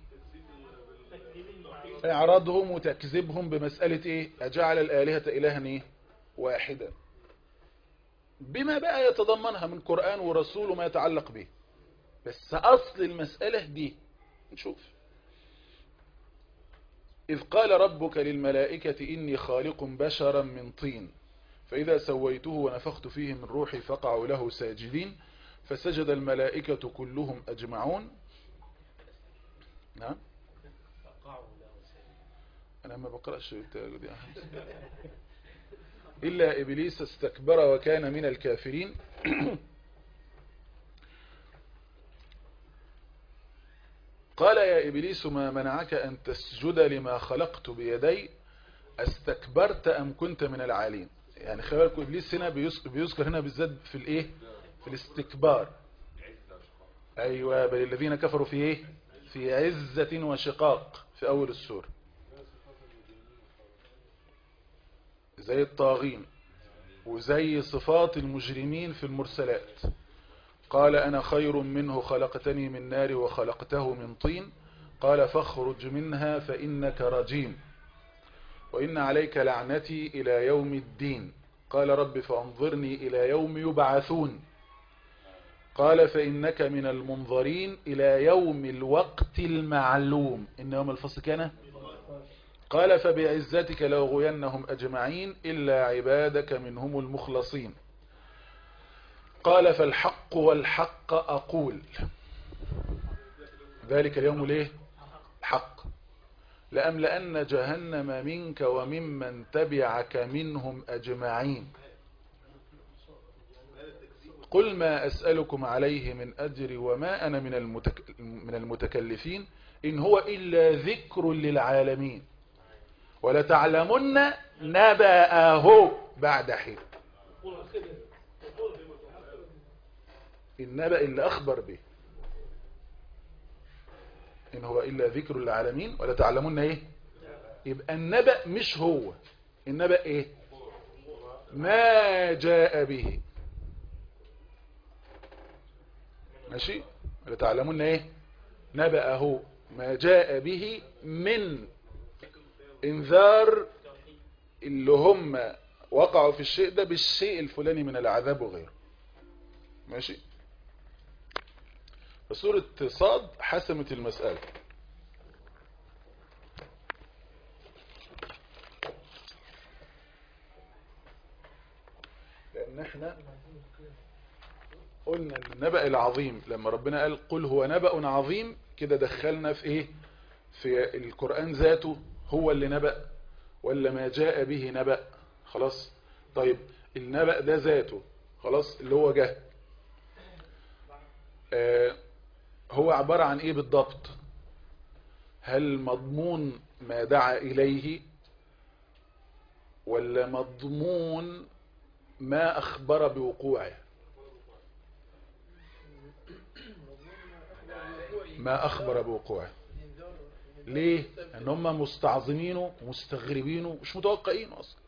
اعراضهم وتكذيبهم بمسألة ايه؟ اجعل الآلهة الها ايه؟ واحدا، بما بقى يتضمنها من قرآن ورسول وما يتعلق به. بس اصل المسألة دي نشوف. إذ قال ربك للملائكة إني خالق بشرا من طين فإذا سويته ونفخت فيه من روحي فقعوا له ساجدين فسجد الملائكة كلهم أجمعون. نعم أنا ما بقرأش إلا إبليس استكبر وكان من الكافرين. قال يا إبليس ما منعك أن تسجد لما خلقت بيدي استكبرت أم كنت من العالين. يعني خلالكم إبليس هنا بيذكر هنا بالذات في الإيه؟ في الاستكبار. أيوة بل الذين كفروا في إيه؟ في عزة وشقاق في أول السورة، زي الطاغين وزي صفات المجرمين في المرسلات. قال أنا خير منه خلقتني من نار وخلقته من طين قال فاخرج منها فإنك رجيم وإن عليك لعنتي إلى يوم الدين. قال رب فانظرني إلى يوم يبعثون قال فإنك من المنظرين إلى يوم الوقت المعلوم. إن يوم الفصل كان قال فبعزتك لأغوينهم أجمعين إلا عبادك منهم المخلصين. قال فالحق والحق أقول ذلك اليوم ليه الحق لأملأن جهنم منك وممن تبعك منهم أجمعين. قل ما أسألكم عليه من أجر وما أنا من المتكلفين إن هو إلا ذكر للعالمين ولتعلمن نبأه بعد حين. النبأ اللي أخبر به إن هو إلا ذكر للعالمين ولتعلمن إيه؟ يبقى النبأ مش هو النبأ إيه؟ ما جاء به. ماشي؟ ولتعلمن إيه؟ نبأه ما جاء به من انذار اللي هم وقعوا في الشيء ده بالشيء الفلاني من العذاب وغيره. ماشي؟ فسورة صاد حسمت المسألة. لأن احنا قلنا النبأ العظيم لما ربنا قال قل هو نبأ عظيم كده دخلنا في ايه؟ في القرآن ذاته هو اللي نبأ ولا ما جاء به نبأ. خلاص. طيب النبأ ده ذاته خلاص اللي هو جه هو عبارة عن ايه بالضبط؟ هل مضمون ما دعا اليه ولا مضمون ما اخبر بوقوعه؟ ما اخبر بوقوعه. ليه؟ ان هم مستعظمينه ومستغربينه مش متوقعين اصلا،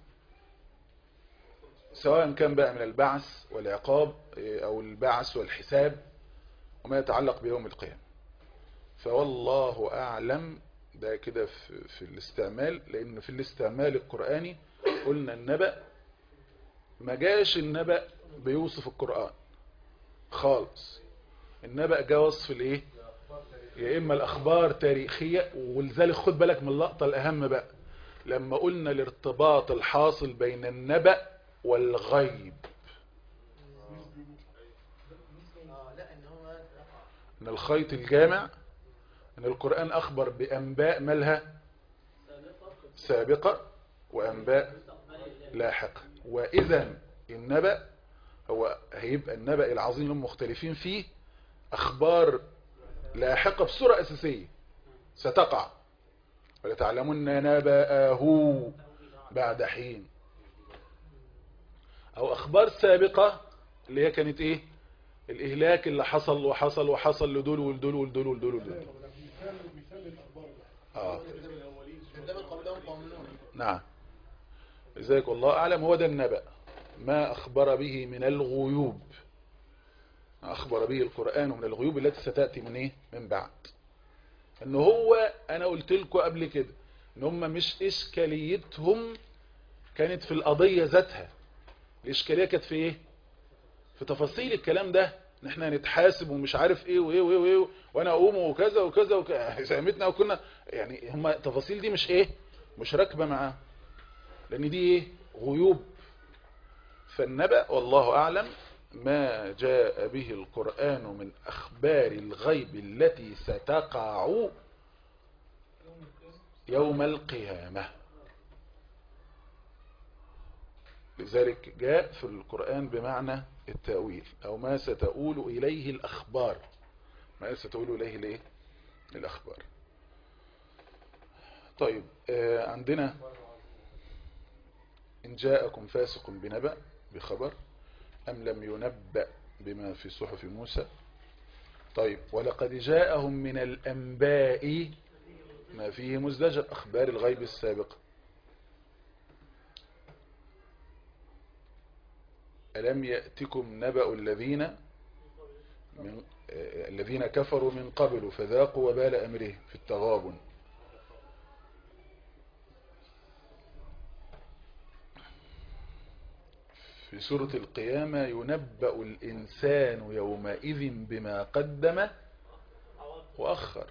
سواء كان بقى من البعث والعقاب او البعث والحساب وما يتعلق بيوم القيامة. فوالله اعلم ده كده في الاستعمال، لان في الاستعمال القرآني قلنا النبأ ما جاش النبأ بيوصف القرآن خالص. النبأ جاء وصف الايه؟ يا اما الاخبار تاريخية، ولذلك خد بالك من اللقطة الاهم بقى لما قلنا الارتباط الحاصل بين النبأ والغيب، ان الخيط الجامع ان القرآن اخبر بانباء مالها سابقة وانباء لاحقة. واذا النبأ هو هيبقى النبأ العظيم اللي هم مختلفين فيه اخبار لاحقة بصورة اساسية ستقع، ولتعلمن نبأه بعد حين، او اخبار سابقة اللي هي كانت ايه؟ الاهلاك اللي حصل وحصل وحصل لدول ولدول ولدول ولدول ولدول. نعم. لذلك والله اعلم هو ده النبأ، ما اخبر به من الغيوب، ما اخبر به القرآن من الغيوب التي ستأتي من ايه؟ من بعد. ان هو انا قلت لكم قبل كده ان هم مش اشكاليتهم كانت في القضية ذاتها، الاشكالية كانت في ايه؟ في تفاصيل الكلام ده، ان احنا نتحاسب ومش عارف ايه وايه وايه وايه وانا اقوم وكذا وكذا وكذا ساهمتنا وكنا يعني هم التفاصيل دي مش ايه؟ مش راكبه معاه، لان دي ايه؟ غيوب. فالنبأ والله اعلم ما جاء به القرآن من اخبار الغيب التي ستقع يوم القيامة. لذلك جاء في القرآن بمعنى التأويل، او ما ستؤول اليه الاخبار، ما ستؤول اليه الايه؟ الاخبار. طيب عندنا ان جاءكم فاسق بنبأ بخبر ام لم ينبأ بما في صحف موسى. طيب ولقد جاءهم من الانباء ما فيه مزدجر، اخبار الغيب السابقة. ألم يأتكم نبأ الذين كفروا من قبل فذاقوا وبال أمره في التغابن. في سورة القيامة ينبأ الإنسان يومئذ بما قدم وأخر.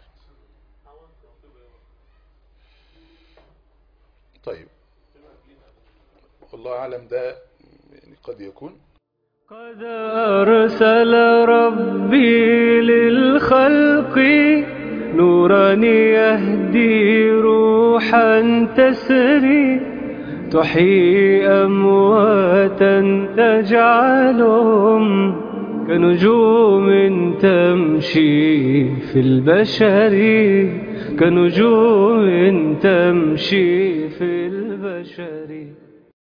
طيب والله أعلم ده يعني قد يكون. قد أرسل ربي للخلق نورا يهدي روحا تسري تحيي أمواتا تجعلهم كنجوم تمشي في البشر، كنجوم تمشي في